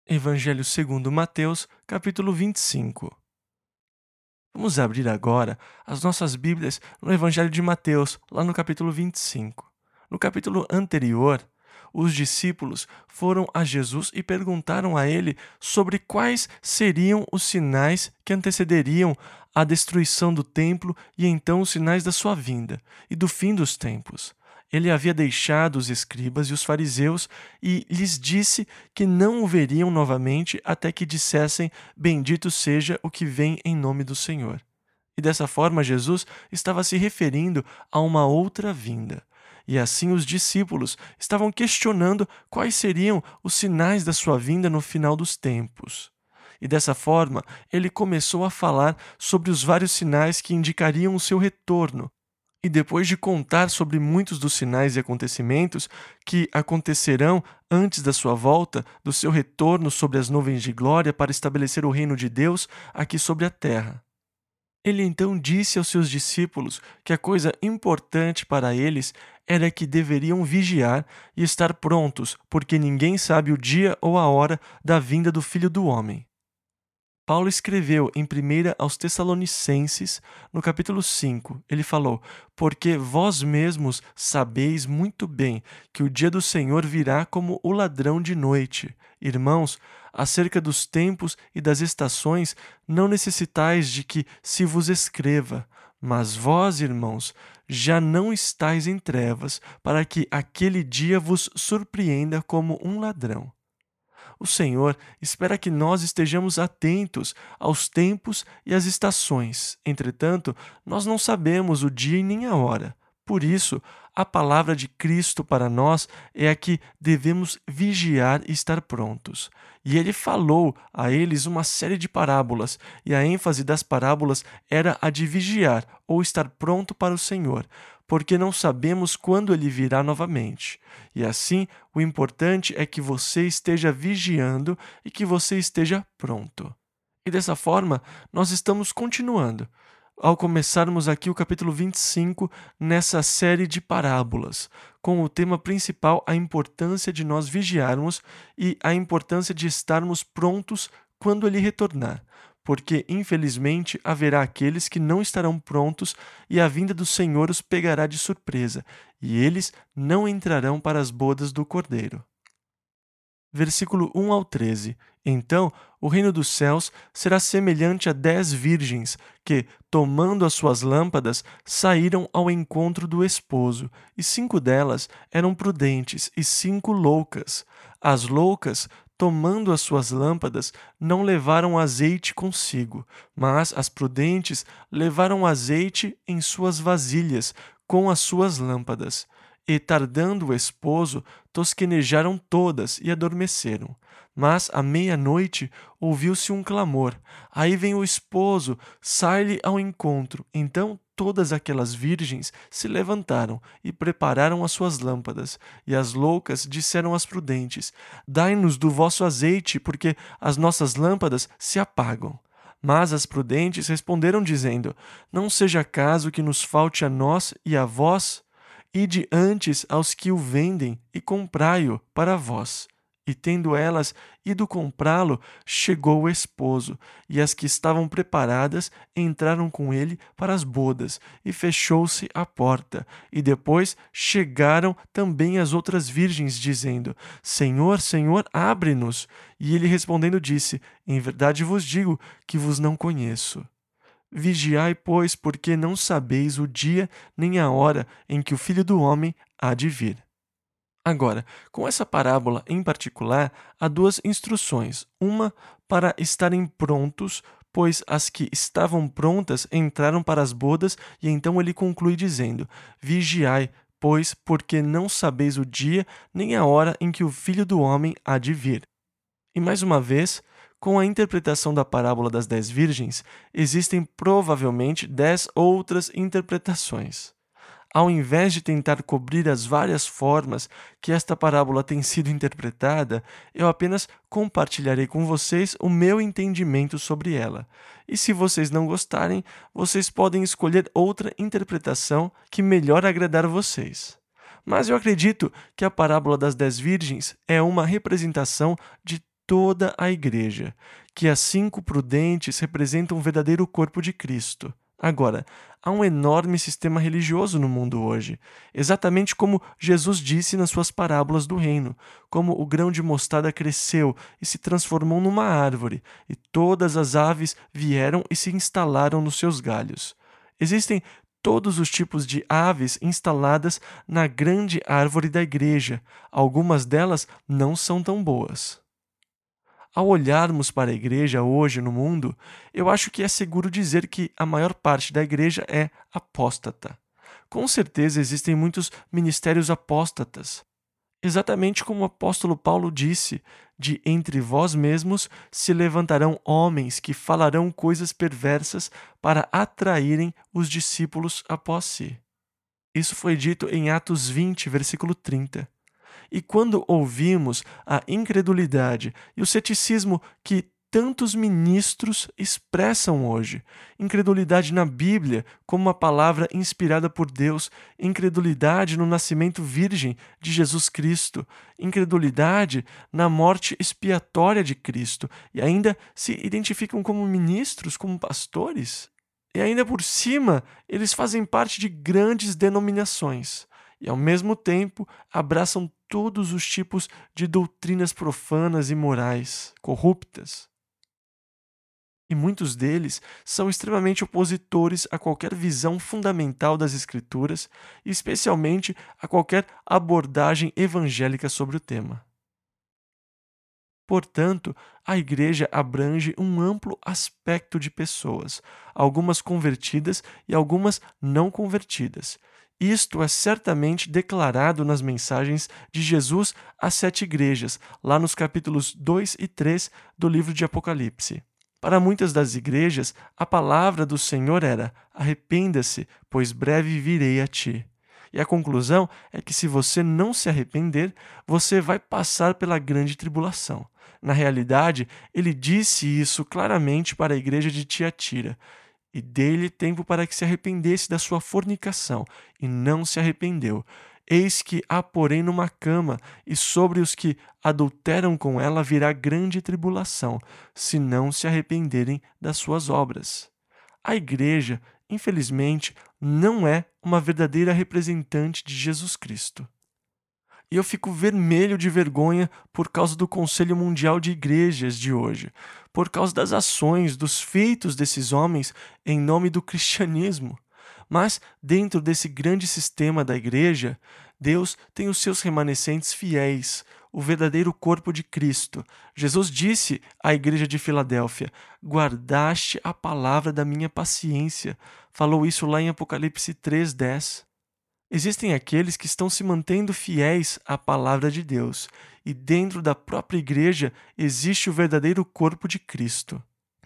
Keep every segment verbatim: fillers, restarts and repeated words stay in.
Evangelho segundo Mateus, capítulo vinte e cinco. Vamos abrir agora as nossas Bíblias no Evangelho de Mateus, lá no capítulo vinte e cinco. No capítulo anterior, os discípulos foram a Jesus e perguntaram a ele sobre quais seriam os sinais que antecederiam a destruição do templo e então os sinais da sua vinda e do fim dos tempos. Ele havia deixado os escribas e os fariseus e lhes disse que não o veriam novamente até que dissessem: Bendito seja o que vem em nome do Senhor. E dessa forma Jesus estava se referindo a uma outra vinda. E assim os discípulos estavam questionando quais seriam os sinais da sua vinda no final dos tempos. E dessa forma, ele começou a falar sobre os vários sinais que indicariam o seu retorno. E depois de contar sobre muitos dos sinais e acontecimentos que acontecerão antes da sua volta, do seu retorno sobre as nuvens de glória para estabelecer o reino de Deus aqui sobre a terra. Ele então disse aos seus discípulos que a coisa importante para eles era que deveriam vigiar e estar prontos, porque ninguém sabe o dia ou a hora da vinda do Filho do Homem. Paulo escreveu em primeira aos Tessalonicenses, no capítulo cinco, ele falou: Porque vós mesmos sabeis muito bem que o dia do Senhor virá como o ladrão de noite. Irmãos, acerca dos tempos e das estações, não necessitais de que se vos escreva. Mas vós, irmãos, já não estáis em trevas, para que aquele dia vos surpreenda como um ladrão. O Senhor espera que nós estejamos atentos aos tempos e às estações. Entretanto, nós não sabemos o dia e nem a hora. Por isso, a palavra de Cristo para nós é a que devemos vigiar e estar prontos. E ele falou a eles uma série de parábolas, e a ênfase das parábolas era a de vigiar ou estar pronto para o Senhor, porque não sabemos quando ele virá novamente. E assim, o importante é que você esteja vigiando e que você esteja pronto. E dessa forma, nós estamos continuando, ao começarmos aqui o capítulo vinte e cinco, nessa série de parábolas, com o tema principal a importância de nós vigiarmos e a importância de estarmos prontos quando ele retornar. Porque, infelizmente, haverá aqueles que não estarão prontos e a vinda do Senhor os pegará de surpresa, e eles não entrarão para as bodas do Cordeiro. Versículo um ao treze. Então, o reino dos céus será semelhante a dez virgens que, tomando as suas lâmpadas, saíram ao encontro do esposo, e cinco delas eram prudentes e cinco loucas. As loucas, tomando as suas lâmpadas, não levaram azeite consigo, mas as prudentes levaram azeite em suas vasilhas com as suas lâmpadas. E, tardando o esposo, tosquenejaram todas e adormeceram. Mas, à meia-noite, ouviu-se um clamor. Aí vem o esposo, sai-lhe ao encontro. Então todas aquelas virgens se levantaram e prepararam as suas lâmpadas. E as loucas disseram às prudentes: Dai-nos do vosso azeite, porque as nossas lâmpadas se apagam. Mas as prudentes responderam dizendo: Não seja caso que nos falte a nós e a vós? Ide antes aos que o vendem e comprai-o para vós. E tendo elas ido comprá-lo, chegou o esposo, e as que estavam preparadas entraram com ele para as bodas, e fechou-se a porta. E depois chegaram também as outras virgens, dizendo: Senhor, Senhor, abre-nos. E ele respondendo disse: Em verdade vos digo que vos não conheço. Vigiai, pois, porque não sabeis o dia nem a hora em que o Filho do Homem há de vir. Agora, com essa parábola em particular, há duas instruções. Uma para estarem prontos, pois as que estavam prontas entraram para as bodas, e então ele conclui dizendo: Vigiai, pois, porque não sabeis o dia nem a hora em que o Filho do Homem há de vir. E mais uma vez, com a interpretação da parábola das dez virgens, existem provavelmente dez outras interpretações. Ao invés de tentar cobrir as várias formas que esta parábola tem sido interpretada, eu apenas compartilharei com vocês o meu entendimento sobre ela. E se vocês não gostarem, vocês podem escolher outra interpretação que melhor agradar vocês. Mas eu acredito que a parábola das dez virgens é uma representação de toda a igreja, que as cinco prudentes representam o verdadeiro corpo de Cristo. Agora, há um enorme sistema religioso no mundo hoje, exatamente como Jesus disse nas suas parábolas do reino, como o grão de mostarda cresceu e se transformou numa árvore, e todas as aves vieram e se instalaram nos seus galhos. Existem todos os tipos de aves instaladas na grande árvore da igreja. Algumas delas não são tão boas. Ao olharmos para a igreja hoje no mundo, eu acho que é seguro dizer que a maior parte da igreja é apóstata. Com certeza existem muitos ministérios apóstatas. Exatamente como o apóstolo Paulo disse, de entre vós mesmos se levantarão homens que falarão coisas perversas para atraírem os discípulos após si. Isso foi dito em Atos vinte, versículo trinta. E quando ouvimos a incredulidade e o ceticismo que tantos ministros expressam hoje, incredulidade na Bíblia como uma palavra inspirada por Deus, incredulidade no nascimento virgem de Jesus Cristo, incredulidade na morte expiatória de Cristo, e ainda se identificam como ministros, como pastores, e ainda por cima eles fazem parte de grandes denominações. E, ao mesmo tempo, abraçam todos os tipos de doutrinas profanas e morais, corruptas. E muitos deles são extremamente opositores a qualquer visão fundamental das Escrituras, e especialmente a qualquer abordagem evangélica sobre o tema. Portanto, a igreja abrange um amplo aspecto de pessoas, algumas convertidas e algumas não convertidas. Isto é certamente declarado nas mensagens de Jesus às sete igrejas, lá nos capítulos dois e três do livro de Apocalipse. Para muitas das igrejas, a palavra do Senhor era: arrependa-se, pois breve virei a ti. E a conclusão é que se você não se arrepender, você vai passar pela grande tribulação. Na realidade, ele disse isso claramente para a igreja de Tiatira: e dei-lhe tempo para que se arrependesse da sua fornicação, e não se arrependeu. Eis que a porém numa cama, e sobre os que adulteram com ela virá grande tribulação, se não se arrependerem das suas obras. A igreja, infelizmente, não é uma verdadeira representante de Jesus Cristo. E eu fico vermelho de vergonha por causa do Conselho Mundial de Igrejas de hoje, por causa das ações, dos feitos desses homens em nome do cristianismo. Mas, dentro desse grande sistema da igreja, Deus tem os seus remanescentes fiéis, o verdadeiro corpo de Cristo. Jesus disse à igreja de Filadélfia: guardaste a palavra da minha paciência. Falou isso lá em Apocalipse três, dez. Existem aqueles que estão se mantendo fiéis à palavra de Deus, e dentro da própria igreja existe o verdadeiro corpo de Cristo.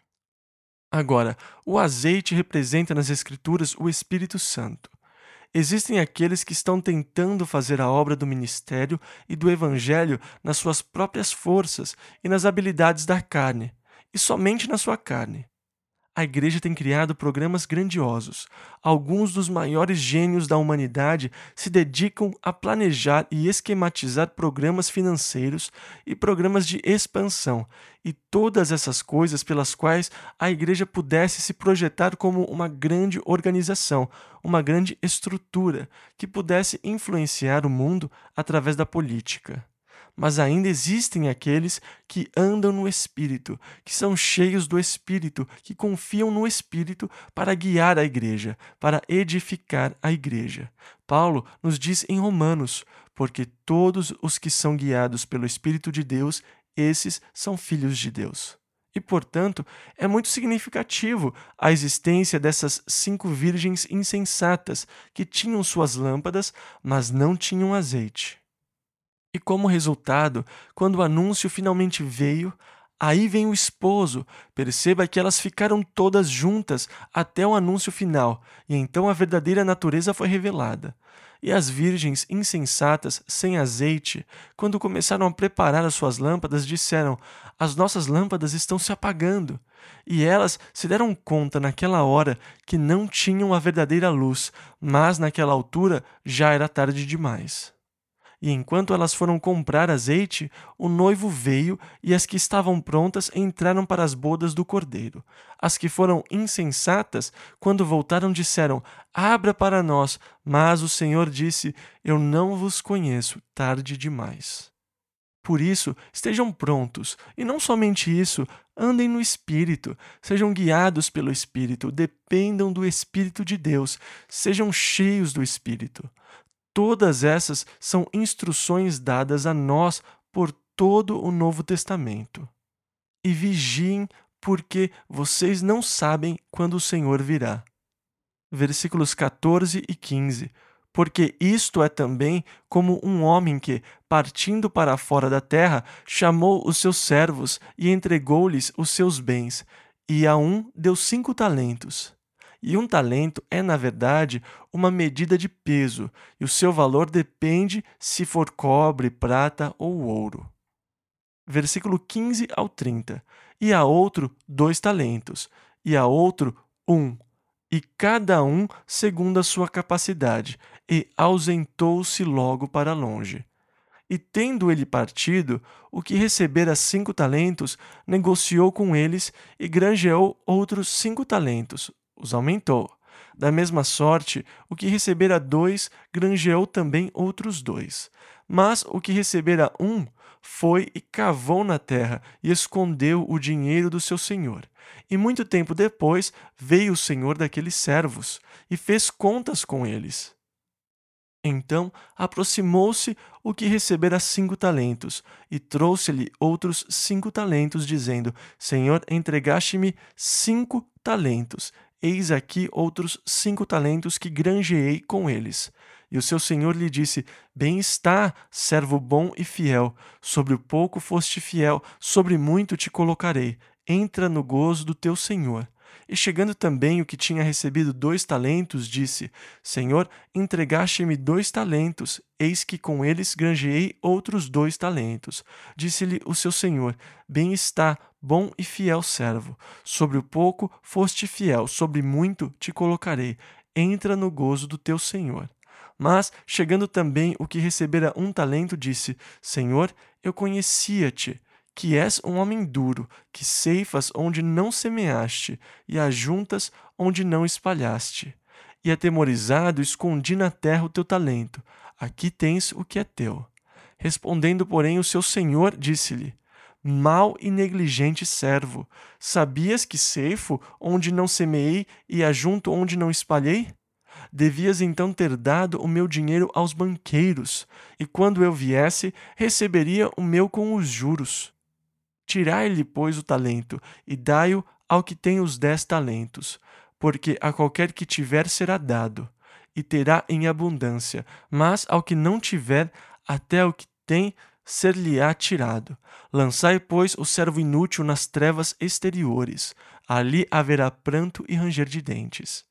Agora, o azeite representa nas Escrituras o Espírito Santo. Existem aqueles que estão tentando fazer a obra do ministério e do evangelho nas suas próprias forças e nas habilidades da carne, e somente na sua carne. A igreja tem criado programas grandiosos. Alguns dos maiores gênios da humanidade se dedicam a planejar e esquematizar programas financeiros e programas de expansão, e todas essas coisas pelas quais a igreja pudesse se projetar como uma grande organização, uma grande estrutura que pudesse influenciar o mundo através da política. Mas ainda existem aqueles que andam no Espírito, que são cheios do Espírito, que confiam no Espírito para guiar a igreja, para edificar a igreja. Paulo nos diz em Romanos: porque todos os que são guiados pelo Espírito de Deus, esses são filhos de Deus. E, portanto, é muito significativo a existência dessas cinco virgens insensatas que tinham suas lâmpadas, mas não tinham azeite. E como resultado, quando o anúncio finalmente veio, aí vem o esposo. Perceba que elas ficaram todas juntas até o anúncio final, e então a verdadeira natureza foi revelada. E as virgens insensatas, sem azeite, quando começaram a preparar as suas lâmpadas, disseram: as nossas lâmpadas estão se apagando. E elas se deram conta naquela hora que não tinham a verdadeira luz, mas naquela altura já era tarde demais. E enquanto elas foram comprar azeite, o noivo veio, e as que estavam prontas entraram para as bodas do cordeiro. As que foram insensatas, quando voltaram, disseram: Abra para nós. Mas o Senhor disse: Eu não vos conheço, tarde demais. Por isso, estejam prontos, e não somente isso, andem no Espírito, sejam guiados pelo Espírito, dependam do Espírito de Deus, sejam cheios do Espírito. Todas essas são instruções dadas a nós por todo o Novo Testamento. E vigiem, porque vocês não sabem quando o Senhor virá. Versículos quatorze e quinze. Porque isto é também como um homem que, partindo para fora da terra, chamou os seus servos e entregou-lhes os seus bens, e a um deu cinco talentos. E um talento é, na verdade, uma medida de peso, e o seu valor depende se for cobre, prata ou ouro. Versículo quinze ao trinta. E a outro dois talentos, e a outro um, e cada um segundo a sua capacidade, e ausentou-se logo para longe. E tendo ele partido, o que recebera cinco talentos, negociou com eles e granjeou outros cinco talentos, os aumentou. Da mesma sorte, o que recebera dois, granjeou também outros dois. Mas o que recebera um, foi e cavou na terra e escondeu o dinheiro do seu senhor. E muito tempo depois veio o senhor daqueles servos e fez contas com eles. Então aproximou-se o que recebera cinco talentos e trouxe-lhe outros cinco talentos, dizendo: Senhor, entregaste-me cinco talentos. Eis aqui outros cinco talentos que granjeei com eles. E o seu senhor lhe disse: Bem está, servo bom e fiel. Sobre o pouco foste fiel, sobre muito te colocarei. Entra no gozo do teu senhor. E chegando também o que tinha recebido dois talentos, disse: Senhor, entregaste-me dois talentos, eis que com eles granjeei outros dois talentos. Disse-lhe o seu senhor: Bem está, bom e fiel servo. Sobre o pouco foste fiel, sobre muito te colocarei. Entra no gozo do teu senhor. Mas, chegando também o que recebera um talento, disse: Senhor, eu conhecia-te, que és um homem duro, que ceifas onde não semeaste, e ajuntas onde não espalhaste. E atemorizado, escondi na terra o teu talento. Aqui tens o que é teu. Respondendo, porém, o seu senhor disse-lhe: Mau e negligente servo, sabias que ceifo onde não semeei e ajunto onde não espalhei? Devias então ter dado o meu dinheiro aos banqueiros, e quando eu viesse, receberia o meu com os juros. Tirai-lhe, pois, o talento, e dai-o ao que tem os dez talentos, porque a qualquer que tiver será dado, e terá em abundância, mas ao que não tiver, até o que tem ser-lhe-á tirado. Lançai, pois, o servo inútil nas trevas exteriores, ali haverá pranto e ranger de dentes.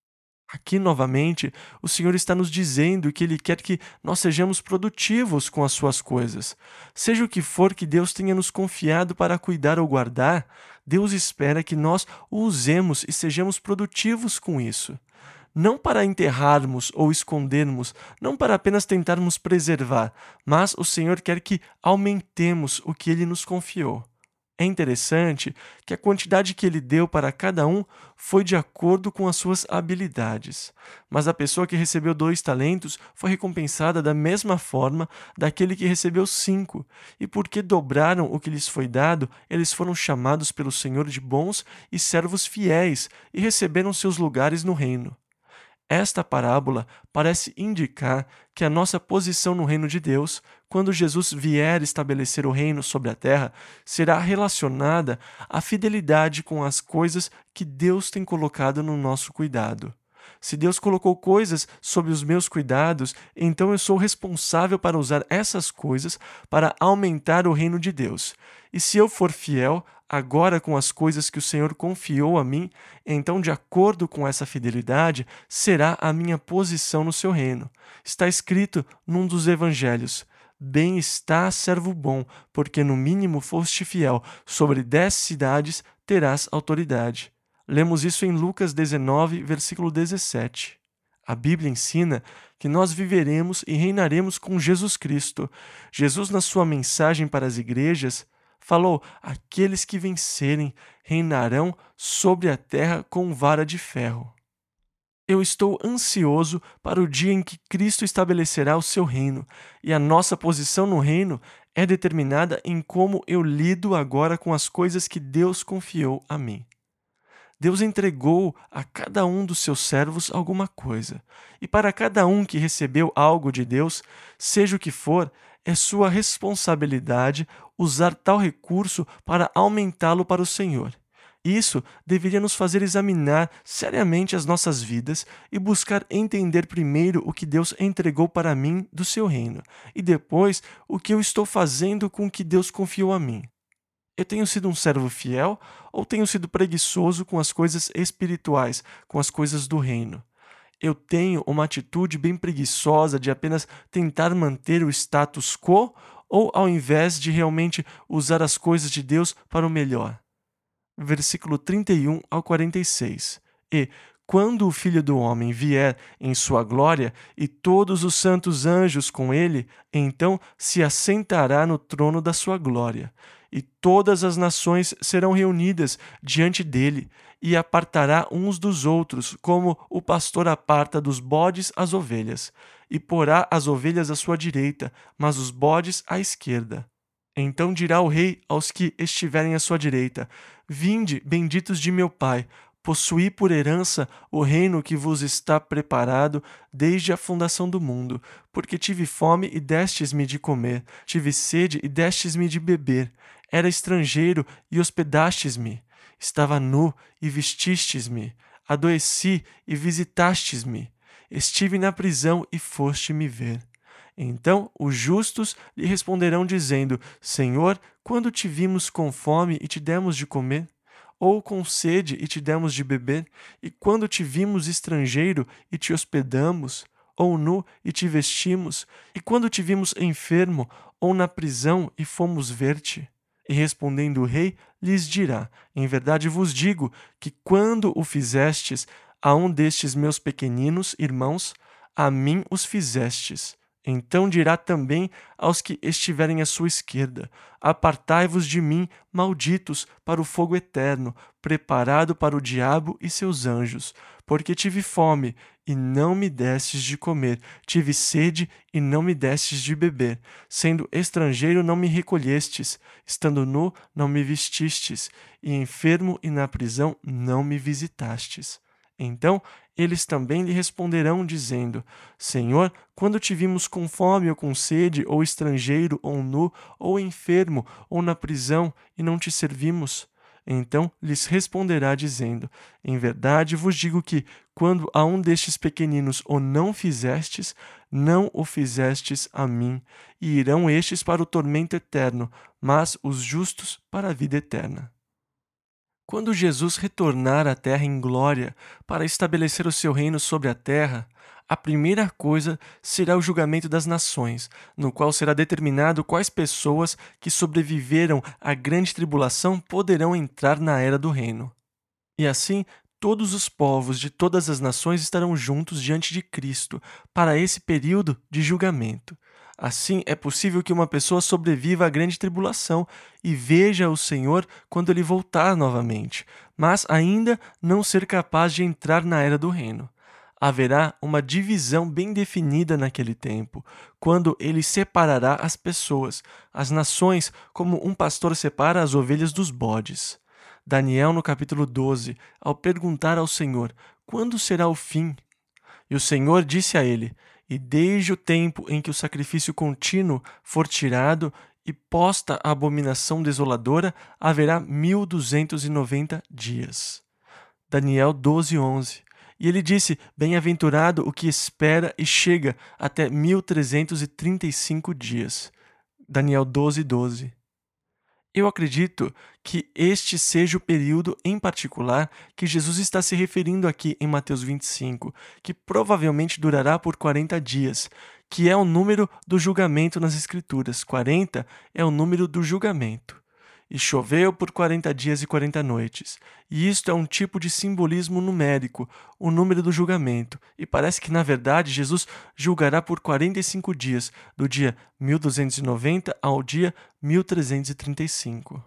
Aqui, novamente, o Senhor está nos dizendo que Ele quer que nós sejamos produtivos com as suas coisas. Seja o que for que Deus tenha nos confiado para cuidar ou guardar, Deus espera que nós o usemos e sejamos produtivos com isso. Não para enterrarmos ou escondermos, não para apenas tentarmos preservar, mas o Senhor quer que aumentemos o que Ele nos confiou. É interessante que a quantidade que ele deu para cada um foi de acordo com as suas habilidades. Mas a pessoa que recebeu dois talentos foi recompensada da mesma forma daquele que recebeu cinco. E porque dobraram o que lhes foi dado, eles foram chamados pelo Senhor de bons e servos fiéis e receberam seus lugares no reino. Esta parábola parece indicar que a nossa posição no reino de Deus, quando Jesus vier estabelecer o reino sobre a terra, será relacionada à fidelidade com as coisas que Deus tem colocado no nosso cuidado. Se Deus colocou coisas sob os meus cuidados, então eu sou responsável para usar essas coisas para aumentar o reino de Deus. E se eu for fiel agora com as coisas que o Senhor confiou a mim, então, de acordo com essa fidelidade, será a minha posição no seu reino. Está escrito num dos evangelhos: Bem está, servo bom, porque no mínimo foste fiel, sobre dez cidades terás autoridade. Lemos isso em Lucas dezenove, versículo dezessete. A Bíblia ensina que nós viveremos e reinaremos com Jesus Cristo. Jesus, na sua mensagem para as igrejas, falou: aqueles que vencerem reinarão sobre a terra com vara de ferro. Eu estou ansioso para o dia em que Cristo estabelecerá o seu reino, e a nossa posição no reino é determinada em como eu lido agora com as coisas que Deus confiou a mim. Deus entregou a cada um dos seus servos alguma coisa, e para cada um que recebeu algo de Deus, seja o que for, é sua responsabilidade usar tal recurso para aumentá-lo para o Senhor. Isso deveria nos fazer examinar seriamente as nossas vidas e buscar entender primeiro o que Deus entregou para mim do seu reino, e depois o que eu estou fazendo com o que Deus confiou a mim. Eu tenho sido um servo fiel ou tenho sido preguiçoso com as coisas espirituais, com as coisas do reino? Eu tenho uma atitude bem preguiçosa de apenas tentar manter o status quo ou ao invés de realmente usar as coisas de Deus para o melhor? Versículo trinta e um ao quarenta e seis. E, quando o Filho do Homem vier em sua glória e todos os santos anjos com ele, então se assentará no trono da sua glória. E todas as nações serão reunidas diante dele, e apartará uns dos outros, como o pastor aparta dos bodes as ovelhas, e porá as ovelhas à sua direita, mas os bodes à esquerda. Então dirá o rei aos que estiverem à sua direita: vinde, benditos de meu Pai, possuí por herança o reino que vos está preparado desde a fundação do mundo, porque tive fome e destes-me de comer, tive sede e destes-me de beber, era estrangeiro e hospedastes-me, estava nu e vestistes-me, adoeci e visitastes-me, estive na prisão e foste me ver. Então os justos lhe responderão dizendo: Senhor, quando te vimos com fome e te demos de comer? Ou com sede e te demos de beber? E quando te vimos estrangeiro e te hospedamos? Ou nu e te vestimos? E quando te vimos enfermo ou na prisão e fomos ver-te? E respondendo o rei, lhes dirá: em verdade vos digo que quando o fizestes a um destes meus pequeninos irmãos, a mim os fizestes. Então dirá também aos que estiverem à sua esquerda: apartai-vos de mim, malditos, para o fogo eterno, preparado para o diabo e seus anjos. Porque tive fome, e não me destes de comer, tive sede, e não me destes de beber. Sendo estrangeiro, não me recolhestes, estando nu, não me vestistes, e enfermo e na prisão, não me visitastes. Então eles também lhe responderão, dizendo: Senhor, quando te vimos com fome ou com sede, ou estrangeiro, ou nu, ou enfermo, ou na prisão, e não te servimos? Então lhes responderá, dizendo: em verdade vos digo que, quando a um destes pequeninos o não fizestes, não o fizestes a mim. E irão estes para o tormento eterno, mas os justos para a vida eterna. Quando Jesus retornar à terra em glória para estabelecer o seu reino sobre a terra, a primeira coisa será o julgamento das nações, no qual será determinado quais pessoas que sobreviveram à grande tribulação poderão entrar na era do reino. E assim, todos os povos de todas as nações estarão juntos diante de Cristo para esse período de julgamento. Assim, é possível que uma pessoa sobreviva à grande tribulação e veja o Senhor quando ele voltar novamente, mas ainda não ser capaz de entrar na era do reino. Haverá uma divisão bem definida naquele tempo, quando ele separará as pessoas, as nações, como um pastor separa as ovelhas dos bodes. Daniel, no capítulo doze, ao perguntar ao Senhor: quando será o fim? E o Senhor disse a ele: e desde o tempo em que o sacrifício contínuo for tirado e posta a abominação desoladora, haverá mil duzentos e noventa dias. Daniel doze, onze. E ele disse: bem-aventurado o que espera e chega até mil trezentos e trinta e cinco dias. Daniel doze, doze. Eu acredito que este seja o período em particular que Jesus está se referindo aqui em Mateus vinte e cinco, que provavelmente durará por quarenta dias, que é o número do julgamento nas Escrituras. quarenta é o número do julgamento. E choveu por quarenta dias e quarenta noites. E isto é um tipo de simbolismo numérico, o número do julgamento. E parece que, na verdade, Jesus julgará por quarenta e cinco dias, do dia mil duzentos e noventa ao dia mil trezentos e trinta e cinco.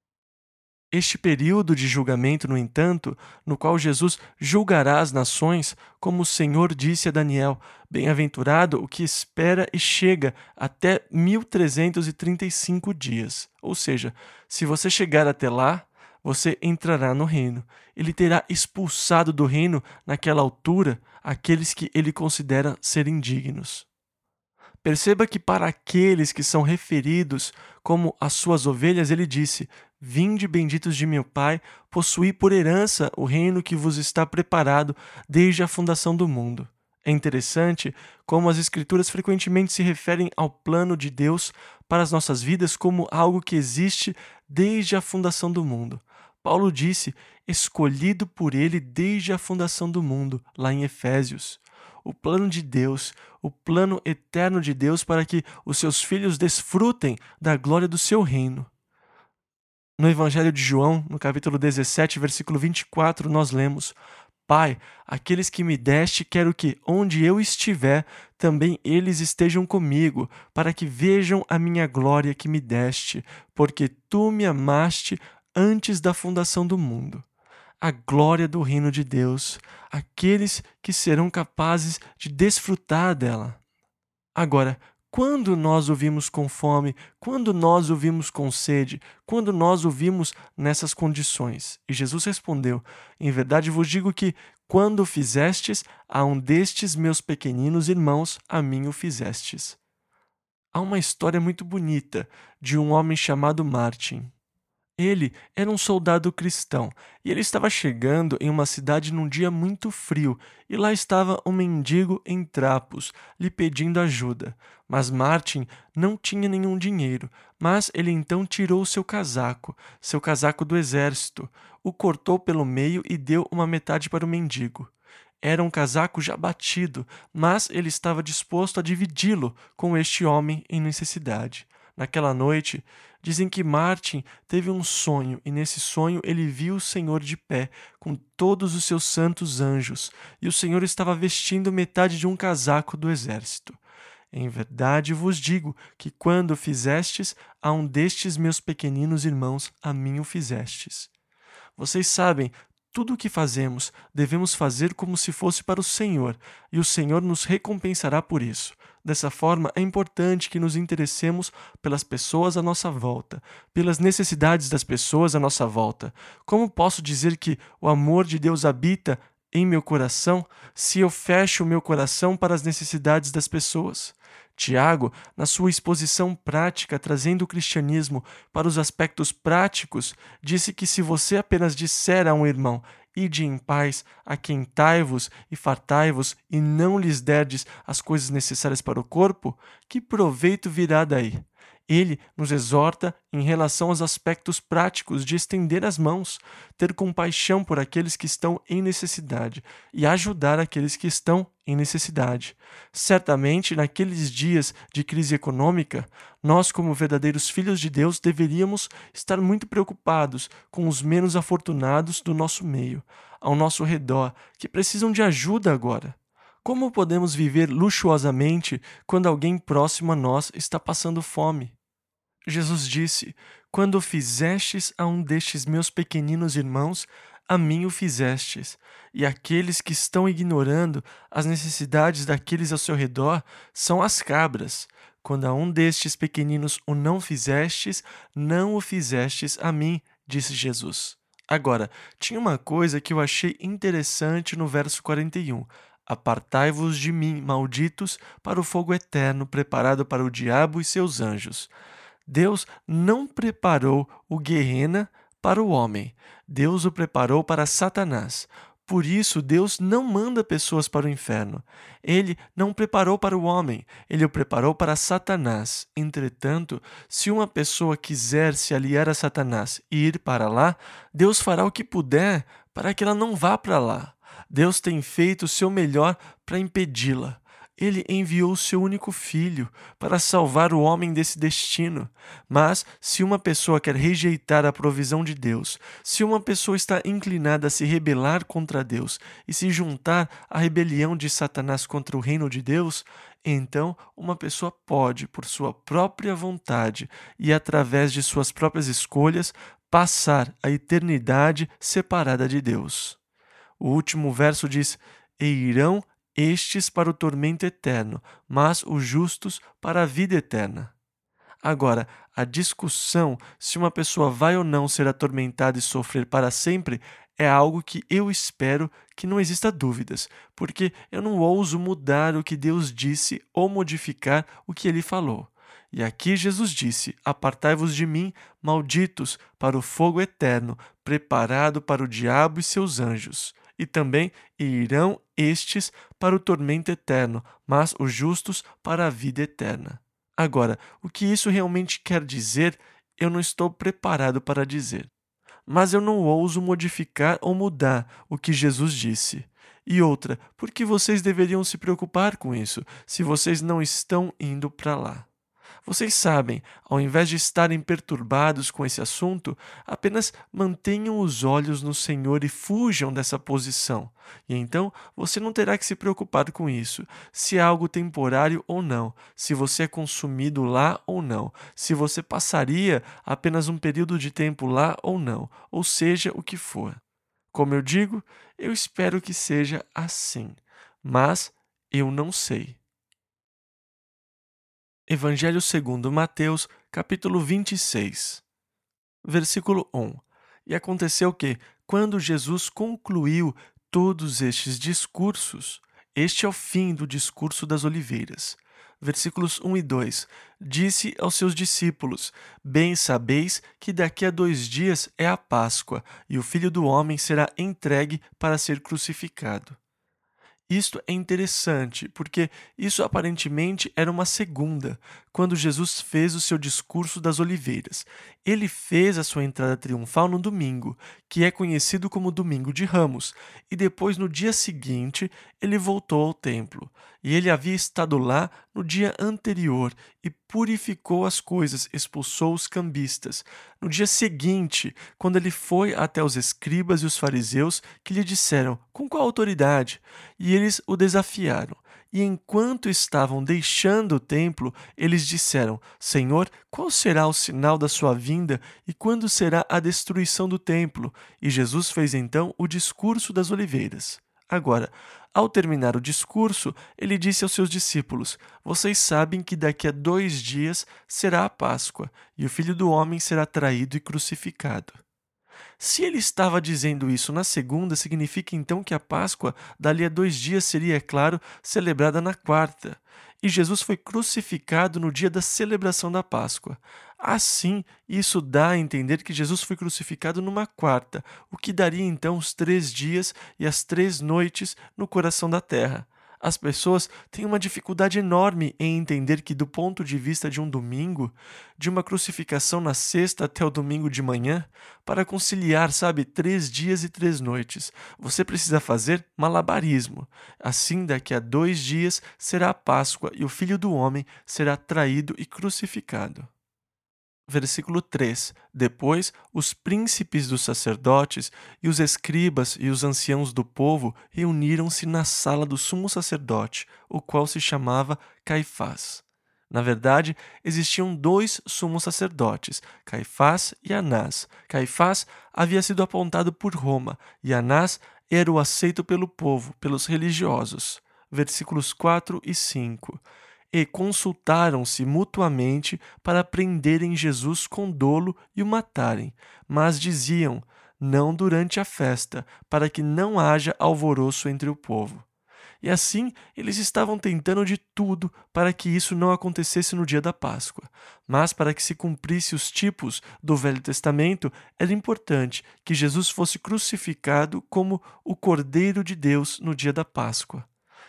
Este período de julgamento, no entanto, no qual Jesus julgará as nações, como o Senhor disse a Daniel, bem-aventurado o que espera e chega até mil trezentos e trinta e cinco dias. Ou seja, se você chegar até lá, você entrará no reino. Ele terá expulsado do reino, naquela altura, aqueles que ele considera ser indignos. Perceba que para aqueles que são referidos como as suas ovelhas, ele disse: Vinde, benditos de meu Pai, possuí por herança o reino que vos está preparado desde a fundação do mundo. É interessante como as Escrituras frequentemente se referem ao plano de Deus para as nossas vidas como algo que existe desde a fundação do mundo. Paulo disse: escolhido por ele desde a fundação do mundo, lá em Efésios. O plano de Deus, o plano eterno de Deus para que os seus filhos desfrutem da glória do seu reino. No Evangelho de João, no capítulo dezessete, versículo vinte e quatro, nós lemos: Pai, aqueles que me deste, quero que, onde eu estiver, também eles estejam comigo, para que vejam a minha glória que me deste, porque tu me amaste antes da fundação do mundo. A glória do reino de Deus, aqueles que serão capazes de desfrutar dela. Agora, quando nós o vimos com fome, quando nós o vimos com sede, quando nós o vimos nessas condições? E Jesus respondeu: Em verdade vos digo que, quando o fizestes a um destes meus pequeninos irmãos, a mim o fizestes. Há uma história muito bonita de um homem chamado Martin. Ele era um soldado cristão e ele estava chegando em uma cidade num dia muito frio e lá estava um mendigo em trapos lhe pedindo ajuda. Mas Martin não tinha nenhum dinheiro, mas ele então tirou seu casaco, seu casaco do exército, o cortou pelo meio e deu uma metade para o mendigo. Era um casaco já batido, mas ele estava disposto a dividi-lo com este homem em necessidade. Naquela noite, dizem que Martin teve um sonho, e nesse sonho ele viu o Senhor de pé, com todos os seus santos anjos, e o Senhor estava vestindo metade de um casaco do exército. Em verdade vos digo que quando fizestes a um destes meus pequeninos irmãos, a mim o fizestes. Vocês sabem, tudo o que fazemos, devemos fazer como se fosse para o Senhor, e o Senhor nos recompensará por isso. Dessa forma, é importante que nos interessemos pelas pessoas à nossa volta, pelas necessidades das pessoas à nossa volta. Como posso dizer que o amor de Deus habita em meu coração se eu fecho o meu coração para as necessidades das pessoas? Tiago, na sua exposição prática, trazendo o cristianismo para os aspectos práticos, disse que se você apenas disser a um irmão: Ide em paz, aquentai-vos e fartai-vos, e não lhes derdes as coisas necessárias para o corpo, que proveito virá daí? Ele nos exorta em relação aos aspectos práticos de estender as mãos, ter compaixão por aqueles que estão em necessidade e ajudar aqueles que estão em necessidade. Certamente, naqueles dias de crise econômica, nós, como verdadeiros filhos de Deus, deveríamos estar muito preocupados com os menos afortunados do nosso meio, ao nosso redor, que precisam de ajuda agora. Como podemos viver luxuosamente quando alguém próximo a nós está passando fome? Jesus disse: Quando fizestes a um destes meus pequeninos irmãos, a mim o fizestes. E aqueles que estão ignorando as necessidades daqueles ao seu redor são as cabras. Quando a um destes pequeninos o não fizestes, não o fizestes a mim, disse Jesus. Agora, tinha uma coisa que eu achei interessante no verso quarenta e um. Apartai-vos de mim, malditos, para o fogo eterno preparado para o diabo e seus anjos. Deus não preparou o Guerrena para o homem. Deus o preparou para Satanás. Por isso, Deus não manda pessoas para o inferno. Ele não preparou para o homem, ele o preparou para Satanás. Entretanto, se uma pessoa quiser se aliar a Satanás e ir para lá, Deus fará o que puder para que ela não vá para lá. Deus tem feito o seu melhor para impedi-la. Ele enviou o seu único filho para salvar o homem desse destino. Mas, se uma pessoa quer rejeitar a provisão de Deus, se uma pessoa está inclinada a se rebelar contra Deus e se juntar à rebelião de Satanás contra o reino de Deus, então uma pessoa pode, por sua própria vontade e através de suas próprias escolhas, passar a eternidade separada de Deus. O último verso diz: E irão estes para o tormento eterno, mas os justos para a vida eterna. Agora, a discussão se uma pessoa vai ou não ser atormentada e sofrer para sempre é algo que eu espero que não exista dúvidas, porque eu não ouso mudar o que Deus disse ou modificar o que ele falou. E aqui Jesus disse: Apartai-vos de mim, malditos, para o fogo eterno, preparado para o diabo e seus anjos. E também irão estes para o tormento eterno, mas os justos para a vida eterna. Agora, o que isso realmente quer dizer, eu não estou preparado para dizer. Mas eu não ouso modificar ou mudar o que Jesus disse. E outra, por que vocês deveriam se preocupar com isso, se vocês não estão indo para lá? Vocês sabem, ao invés de estarem perturbados com esse assunto, apenas mantenham os olhos no Senhor e fujam dessa posição. E então você não terá que se preocupar com isso, se é algo temporário ou não, se você é consumido lá ou não, se você passaria apenas um período de tempo lá ou não, ou seja o que for. Como eu digo, eu espero que seja assim, mas eu não sei. Evangelho segundo Mateus, capítulo vinte e seis, versículo um. E aconteceu que, quando Jesus concluiu todos estes discursos, este é o fim do discurso das oliveiras. Versículos um e dois. Disse aos seus discípulos: Bem sabeis que daqui a dois dias é a Páscoa, e o Filho do Homem será entregue para ser crucificado. Isto é interessante, porque isso aparentemente era uma segunda, quando Jesus fez o seu discurso das oliveiras. Ele fez a sua entrada triunfal no domingo, que é conhecido como Domingo de Ramos, e depois, no dia seguinte, ele voltou ao templo. E ele havia estado lá no dia anterior e purificou as coisas, expulsou os cambistas. No dia seguinte, quando ele foi até os escribas e os fariseus, que lhe disseram: Com qual autoridade? E eles o desafiaram. E enquanto estavam deixando o templo, eles disseram: Senhor, qual será o sinal da sua vinda e quando será a destruição do templo? E Jesus fez então o discurso das oliveiras. Agora, ao terminar o discurso, ele disse aos seus discípulos: Vocês sabem que daqui a dois dias será a Páscoa, e o Filho do Homem será traído e crucificado. Se ele estava dizendo isso na segunda, significa então que a Páscoa, dali a dois dias, seria, é claro, celebrada na quarta. E Jesus foi crucificado no dia da celebração da Páscoa. Assim, isso dá a entender que Jesus foi crucificado numa quarta, o que daria então os três dias e as três noites no coração da terra. As pessoas têm uma dificuldade enorme em entender que, do ponto de vista de um domingo, de uma crucificação na sexta até o domingo de manhã, para conciliar, sabe, três dias e três noites, você precisa fazer malabarismo. Assim, daqui a dois dias será a Páscoa e o Filho do Homem será traído e crucificado. Versículo três. Depois, os príncipes dos sacerdotes e os escribas e os anciãos do povo reuniram-se na sala do sumo sacerdote, o qual se chamava Caifás. Na verdade, existiam dois sumos sacerdotes, Caifás e Anás. Caifás havia sido apontado por Roma e Anás era o aceito pelo povo, pelos religiosos. Versículos quatro e cinco. E consultaram-se mutuamente para prenderem Jesus com dolo e o matarem, mas diziam: não durante a festa, para que não haja alvoroço entre o povo. E assim eles estavam tentando de tudo para que isso não acontecesse no dia da Páscoa. Mas para que se cumprisse os tipos do Velho Testamento, era importante que Jesus fosse crucificado como o Cordeiro de Deus no dia da Páscoa.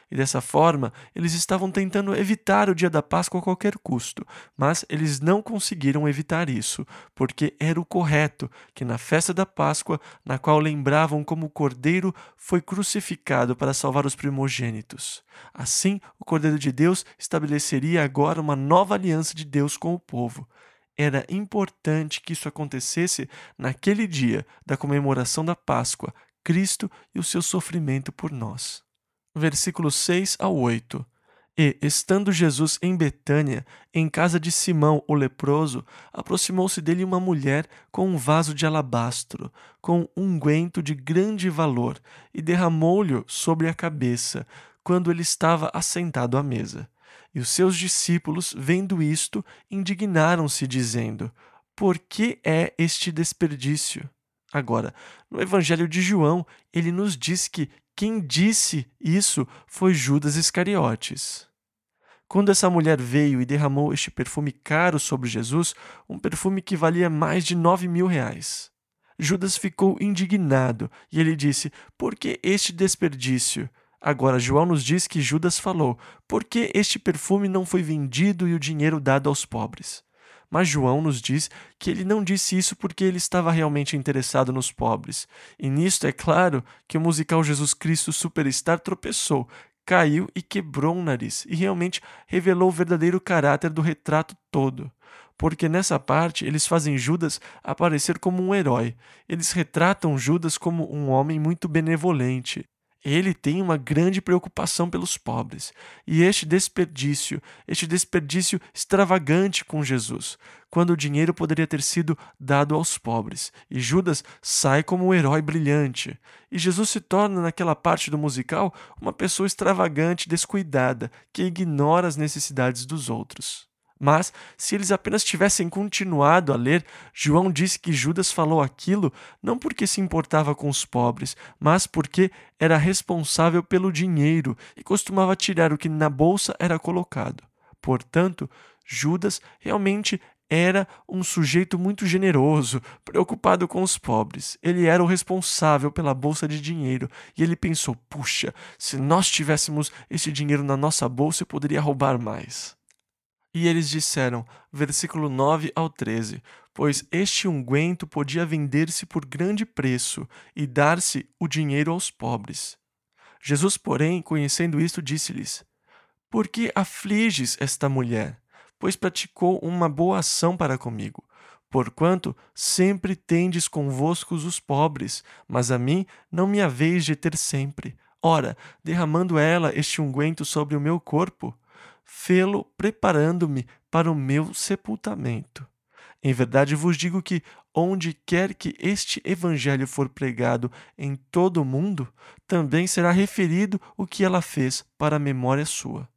E dessa forma, eles estavam tentando evitar o dia da Páscoa a qualquer custo, mas eles não conseguiram evitar isso, porque era o correto que na festa da Páscoa, na qual lembravam como o Cordeiro foi crucificado para salvar os primogênitos. Assim, o Cordeiro de Deus estabeleceria agora uma nova aliança de Deus com o povo. Era importante que isso acontecesse naquele dia da comemoração da Páscoa, Cristo e o seu sofrimento por nós. Versículos seis ao oito. E, estando Jesus em Betânia, em casa de Simão o leproso, aproximou-se dele uma mulher com um vaso de alabastro, com unguento de grande valor, e derramou-lhe sobre a cabeça, quando ele estava assentado à mesa. E os seus discípulos, vendo isto, indignaram-se, dizendo: Por que é este desperdício? Agora, no Evangelho de João, ele nos diz que quem disse isso foi Judas Iscariotes. Quando essa mulher veio e derramou este perfume caro sobre Jesus, um perfume que valia mais de nove mil reais, Judas ficou indignado e ele disse: Por que este desperdício? Agora, João nos diz que Judas falou: Por que este perfume não foi vendido e o dinheiro dado aos pobres? Mas João nos diz que ele não disse isso porque ele estava realmente interessado nos pobres. E nisto é claro que o musical Jesus Cristo Superstar tropeçou, caiu e quebrou o nariz, e realmente revelou o verdadeiro caráter do retrato todo. Porque nessa parte eles fazem Judas aparecer como um herói. Eles retratam Judas como um homem muito benevolente. Ele tem uma grande preocupação pelos pobres. E este desperdício, este desperdício extravagante com Jesus, quando o dinheiro poderia ter sido dado aos pobres. E Judas sai como um herói brilhante. E Jesus se torna, naquela parte do musical, uma pessoa extravagante, descuidada, que ignora as necessidades dos outros. Mas, se eles apenas tivessem continuado a ler, João disse que Judas falou aquilo não porque se importava com os pobres, mas porque era responsável pelo dinheiro e costumava tirar o que na bolsa era colocado. Portanto, Judas realmente era um sujeito muito generoso, preocupado com os pobres. Ele era o responsável pela bolsa de dinheiro e ele pensou: puxa, se nós tivéssemos esse dinheiro na nossa bolsa, eu poderia roubar mais. E eles disseram, versículo nove ao treze, pois este unguento podia vender-se por grande preço e dar-se o dinheiro aos pobres. Jesus, porém, conhecendo isto, disse-lhes: Por que afliges esta mulher? Pois praticou uma boa ação para comigo. Porquanto sempre tendes convosco os pobres, mas a mim não me haveis de ter sempre. Ora, derramando ela este unguento sobre o meu corpo, fê-lo preparando-me para o meu sepultamento. Em verdade vos digo que, onde quer que este evangelho for pregado em todo o mundo, também será referido o que ela fez para a memória sua.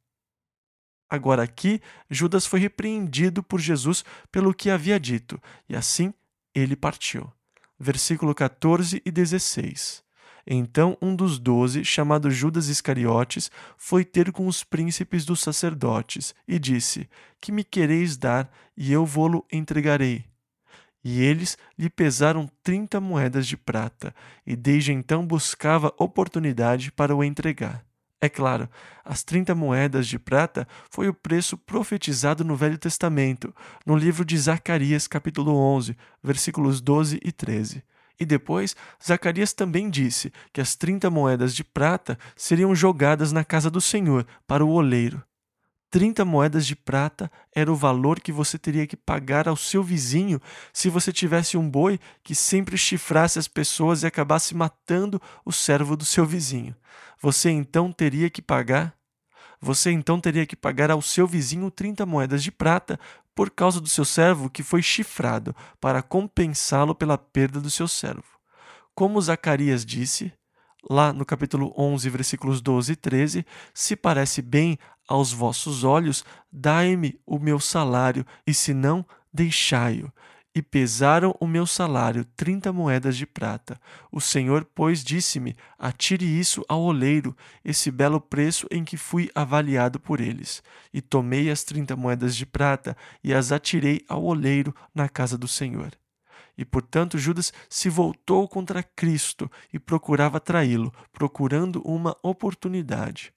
Agora aqui, Judas foi repreendido por Jesus pelo que havia dito, e assim ele partiu. Versículo quatorze e dezesseis. Então um dos doze, chamado Judas Iscariotes, foi ter com os príncipes dos sacerdotes e disse: Que me quereis dar, e eu vô-lo entregarei. E eles lhe pesaram trinta moedas de prata, e desde então buscava oportunidade para o entregar. É claro, as trinta moedas de prata foi o preço profetizado no Velho Testamento, no livro de Zacarias, capítulo onze, versículos doze e treze. E depois, Zacarias também disse que as trinta moedas de prata seriam jogadas na casa do Senhor para o oleiro. Trinta moedas de prata era o valor que você teria que pagar ao seu vizinho se você tivesse um boi que sempre chifrasse as pessoas e acabasse matando o servo do seu vizinho. Você então teria que pagar? Você então teria que pagar ao seu vizinho trinta moedas de prata por causa do seu servo que foi chifrado, para compensá-lo pela perda do seu servo. Como Zacarias disse, lá no capítulo onze, versículos doze e treze, se parece bem aos vossos olhos, dai-me o meu salário, e se não, deixai-o. E pesaram o meu salário, trinta moedas de prata. O Senhor, pois, disse-me: atire isso ao oleiro, esse belo preço em que fui avaliado por eles. E tomei as trinta moedas de prata e as atirei ao oleiro na casa do Senhor. E, portanto, Judas se voltou contra Cristo e procurava traí-lo, procurando uma oportunidade.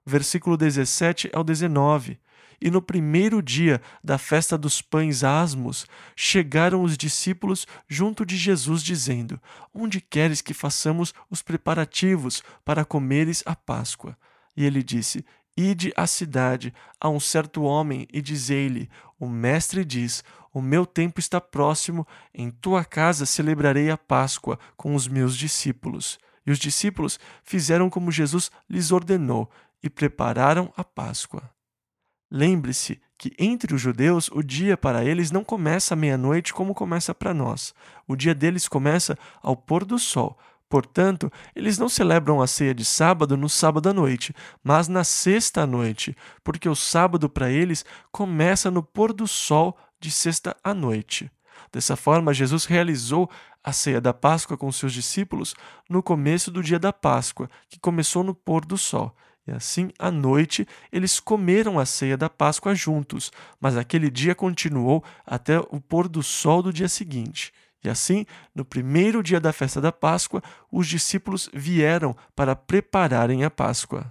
Versículo dezessete ao dezenove. E no primeiro dia da festa dos pães asmos, chegaram os discípulos junto de Jesus, dizendo: Onde queres que façamos os preparativos para comeres a Páscoa? E ele disse: Ide à cidade, a um certo homem, e dizei-lhe: O mestre diz: O meu tempo está próximo, em tua casa celebrarei a Páscoa com os meus discípulos. E os discípulos fizeram como Jesus lhes ordenou e prepararam a Páscoa. Lembre-se que entre os judeus o dia para eles não começa à meia-noite como começa para nós. O dia deles começa ao pôr do sol. Portanto, eles não celebram a ceia de sábado no sábado à noite, mas na sexta à noite, porque o sábado para eles começa no pôr do sol de sexta à noite. Dessa forma, Jesus realizou a ceia da Páscoa com seus discípulos no começo do dia da Páscoa, que começou no pôr do sol. E assim, à noite, eles comeram a ceia da Páscoa juntos, mas aquele dia continuou até o pôr do sol do dia seguinte. E assim, no primeiro dia da festa da Páscoa, os discípulos vieram para prepararem a Páscoa.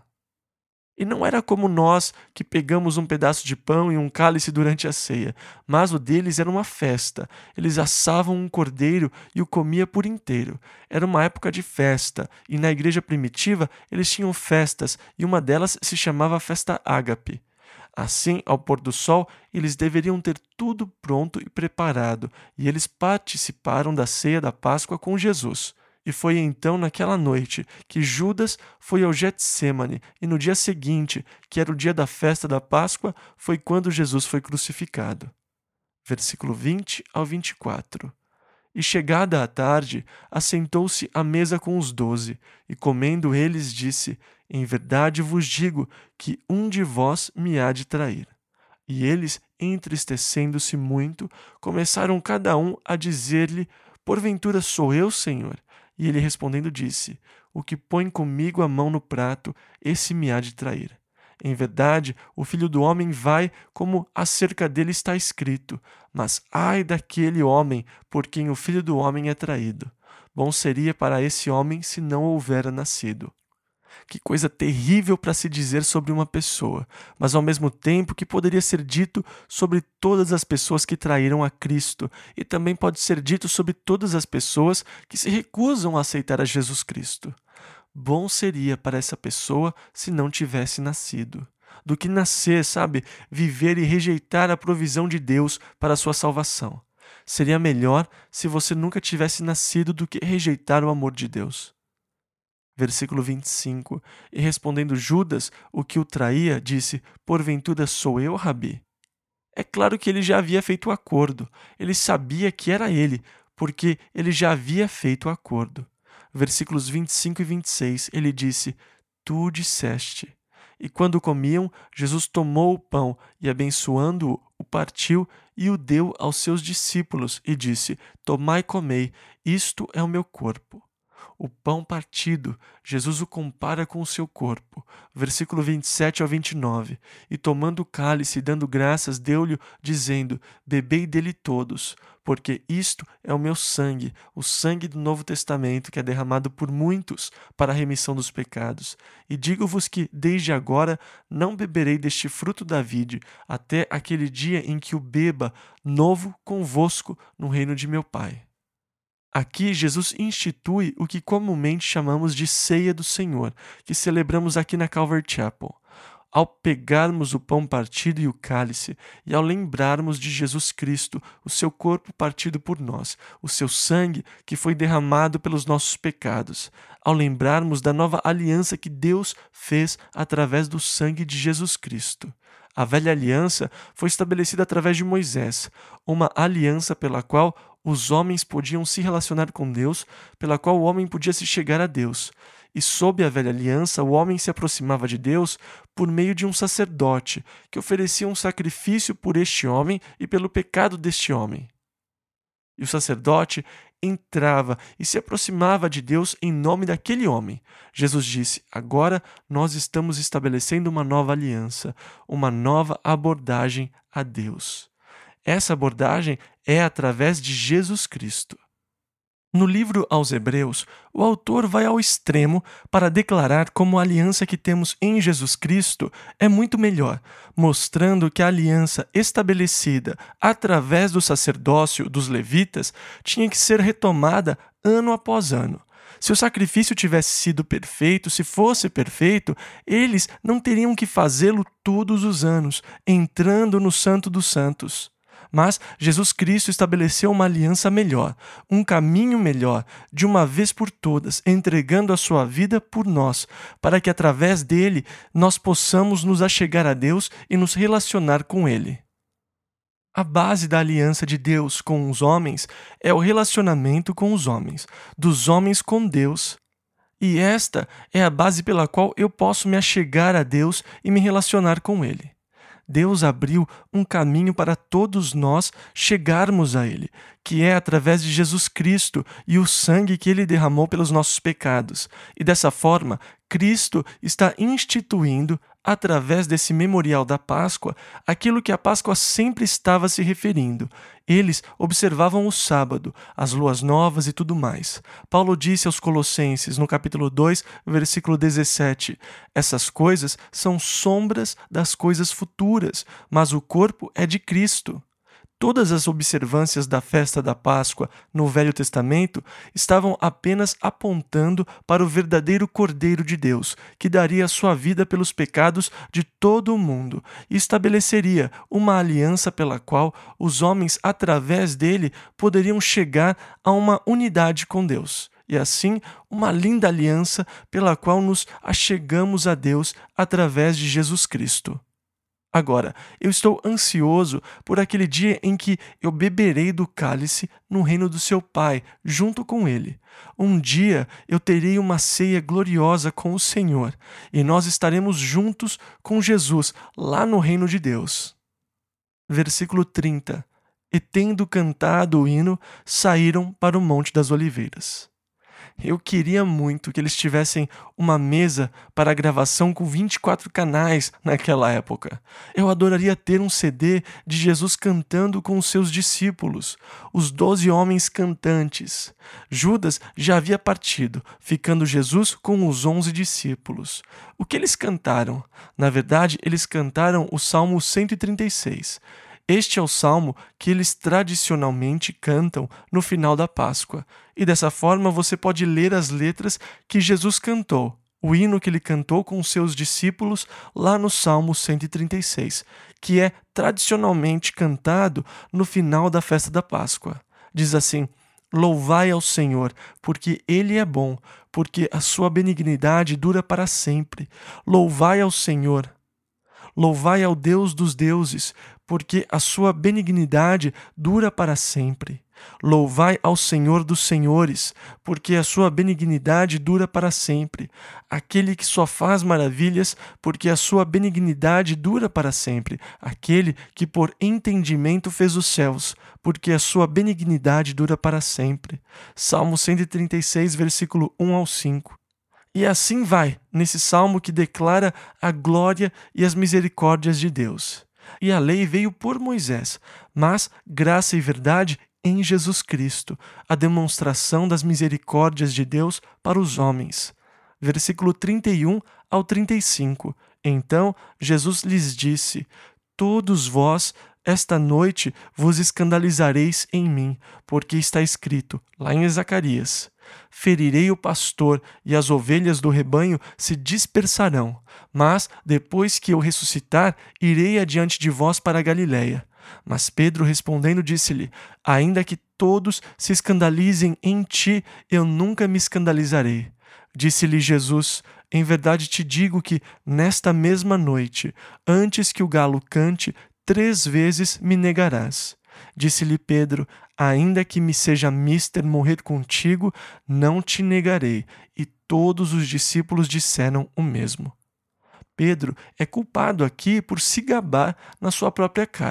E não era como nós, que pegamos um pedaço de pão e um cálice durante a ceia, mas o deles era uma festa. Eles assavam um cordeiro e o comia por inteiro. Era uma época de festa, e na igreja primitiva eles tinham festas, e uma delas se chamava Festa Ágape. Assim, ao pôr do sol, eles deveriam ter tudo pronto e preparado, e eles participaram da ceia da Páscoa com Jesus. E foi então naquela noite que Judas foi ao Getsêmani, e no dia seguinte, que era o dia da festa da Páscoa, foi quando Jesus foi crucificado. Versículo vinte ao vinte e quatro. E chegada a tarde, assentou-se à mesa com os doze, e comendo eles disse: Em verdade vos digo que um de vós me há de trair. E eles, entristecendo-se muito, começaram cada um a dizer-lhe: Porventura sou eu, Senhor? E ele respondendo disse: O que põe comigo a mão no prato, esse me há de trair. Em verdade, o Filho do Homem vai como acerca dele está escrito, mas ai daquele homem por quem o Filho do Homem é traído. Bom seria para esse homem se não houvera nascido. Que coisa terrível para se dizer sobre uma pessoa, mas ao mesmo tempo que poderia ser dito sobre todas as pessoas que traíram a Cristo, e também pode ser dito sobre todas as pessoas que se recusam a aceitar a Jesus Cristo. Bom seria para essa pessoa se não tivesse nascido. Do que nascer, sabe, viver e rejeitar a provisão de Deus para a sua salvação. Seria melhor se você nunca tivesse nascido do que rejeitar o amor de Deus. Versículo vinte e cinco. E respondendo Judas, o que o traía, disse: Porventura sou eu, Rabi? É claro que ele já havia feito o acordo. Ele sabia que era ele, porque ele já havia feito o acordo. Versículos vinte e cinco e vinte e seis, ele disse: Tu disseste. E quando comiam, Jesus tomou o pão e, abençoando-o, o partiu e o deu aos seus discípulos e disse: Tomai e comei, isto é o meu corpo. O pão partido, Jesus o compara com o seu corpo. Versículo vinte e sete ao vinte e nove. E tomando o cálice e dando graças, deu-lhe, dizendo: Bebei dele todos, porque isto é o meu sangue, o sangue do Novo Testamento, que é derramado por muitos para a remissão dos pecados. E digo-vos que, desde agora, não beberei deste fruto da vide, até aquele dia em que o beba novo convosco no reino de meu Pai. Aqui, Jesus institui o que comumente chamamos de ceia do Senhor, que celebramos aqui na Calvary Chapel. Ao pegarmos o pão partido e o cálice, e ao lembrarmos de Jesus Cristo, o seu corpo partido por nós, o seu sangue que foi derramado pelos nossos pecados, ao lembrarmos da nova aliança que Deus fez através do sangue de Jesus Cristo. A velha aliança foi estabelecida através de Moisés, uma aliança pela qual os homens podiam se relacionar com Deus, pela qual o homem podia se chegar a Deus. E sob a velha aliança, o homem se aproximava de Deus por meio de um sacerdote, que oferecia um sacrifício por este homem e pelo pecado deste homem. E o sacerdote entrava e se aproximava de Deus em nome daquele homem. Jesus disse: agora nós estamos estabelecendo uma nova aliança, uma nova abordagem a Deus. Essa abordagem é através de Jesus Cristo. No livro aos Hebreus, o autor vai ao extremo para declarar como a aliança que temos em Jesus Cristo é muito melhor, mostrando que a aliança estabelecida através do sacerdócio dos levitas tinha que ser retomada ano após ano. Se o sacrifício tivesse sido perfeito, se fosse perfeito, eles não teriam que fazê-lo todos os anos, entrando no Santo dos Santos. Mas Jesus Cristo estabeleceu uma aliança melhor, um caminho melhor, de uma vez por todas, entregando a sua vida por nós, para que através dele nós possamos nos achegar a Deus e nos relacionar com Ele. A base da aliança de Deus com os homens é o relacionamento com os homens, dos homens com Deus. E esta é a base pela qual eu posso me achegar a Deus e me relacionar com Ele. Deus abriu um caminho para todos nós chegarmos a Ele, que é através de Jesus Cristo e o sangue que Ele derramou pelos nossos pecados. E dessa forma, Cristo está instituindo, através desse memorial da Páscoa, aquilo que a Páscoa sempre estava se referindo. Eles observavam o sábado, as luas novas e tudo mais. Paulo disse aos Colossenses, no capítulo dois, versículo dezessete, essas coisas são sombras das coisas futuras, mas o corpo é de Cristo. Todas as observâncias da festa da Páscoa no Velho Testamento estavam apenas apontando para o verdadeiro Cordeiro de Deus, que daria a sua vida pelos pecados de todo o mundo e estabeleceria uma aliança pela qual os homens, através dele, poderiam chegar a uma unidade com Deus. E assim, uma linda aliança pela qual nos achegamos a Deus através de Jesus Cristo. Agora, eu estou ansioso por aquele dia em que eu beberei do cálice no reino do seu Pai, junto com ele. Um dia eu terei uma ceia gloriosa com o Senhor, e nós estaremos juntos com Jesus lá no reino de Deus. Versículo trinta. E tendo cantado o hino, saíram para o Monte das Oliveiras. Eu queria muito que eles tivessem uma mesa para gravação com vinte e quatro canais naquela época. Eu adoraria ter um C D de Jesus cantando com os seus discípulos, os doze homens cantantes. Judas já havia partido, ficando Jesus com os onze discípulos. O que eles cantaram? Na verdade, eles cantaram o Salmo cento e trinta e seis. Este é o salmo que eles tradicionalmente cantam no final da Páscoa. E dessa forma você pode ler as letras que Jesus cantou, o hino que ele cantou com os seus discípulos lá no Salmo cento e trinta e seis, que é tradicionalmente cantado no final da festa da Páscoa. Diz assim: louvai ao Senhor, porque Ele é bom, porque a sua benignidade dura para sempre. Louvai ao Senhor. Louvai ao Deus dos deuses, porque a sua benignidade dura para sempre. Louvai ao Senhor dos senhores, porque a sua benignidade dura para sempre. Aquele que só faz maravilhas, porque a sua benignidade dura para sempre. Aquele que por entendimento fez os céus, porque a sua benignidade dura para sempre. Salmo cento e trinta e seis, versículo um ao cinco. E assim vai, nesse salmo que declara a glória e as misericórdias de Deus. E a lei veio por Moisés, mas graça e verdade em Jesus Cristo, a demonstração das misericórdias de Deus para os homens. Versículo trinta e um ao trinta e cinco. Então Jesus lhes disse: todos vós, esta noite, vos escandalizareis em mim, porque está escrito, lá em Zacarias: ferirei o pastor, e as ovelhas do rebanho se dispersarão. Mas, depois que eu ressuscitar, irei adiante de vós para a Galiléia. Mas Pedro respondendo disse-lhe: ainda que todos se escandalizem em ti, eu nunca me escandalizarei. Disse-lhe Jesus: em verdade te digo que, nesta mesma noite, antes que o galo cante, três vezes me negarás. Disse-lhe Pedro: ainda que me seja mister morrer contigo, não te negarei. E todos os discípulos disseram o mesmo. Pedro é culpado aqui por se gabar na sua própria carne.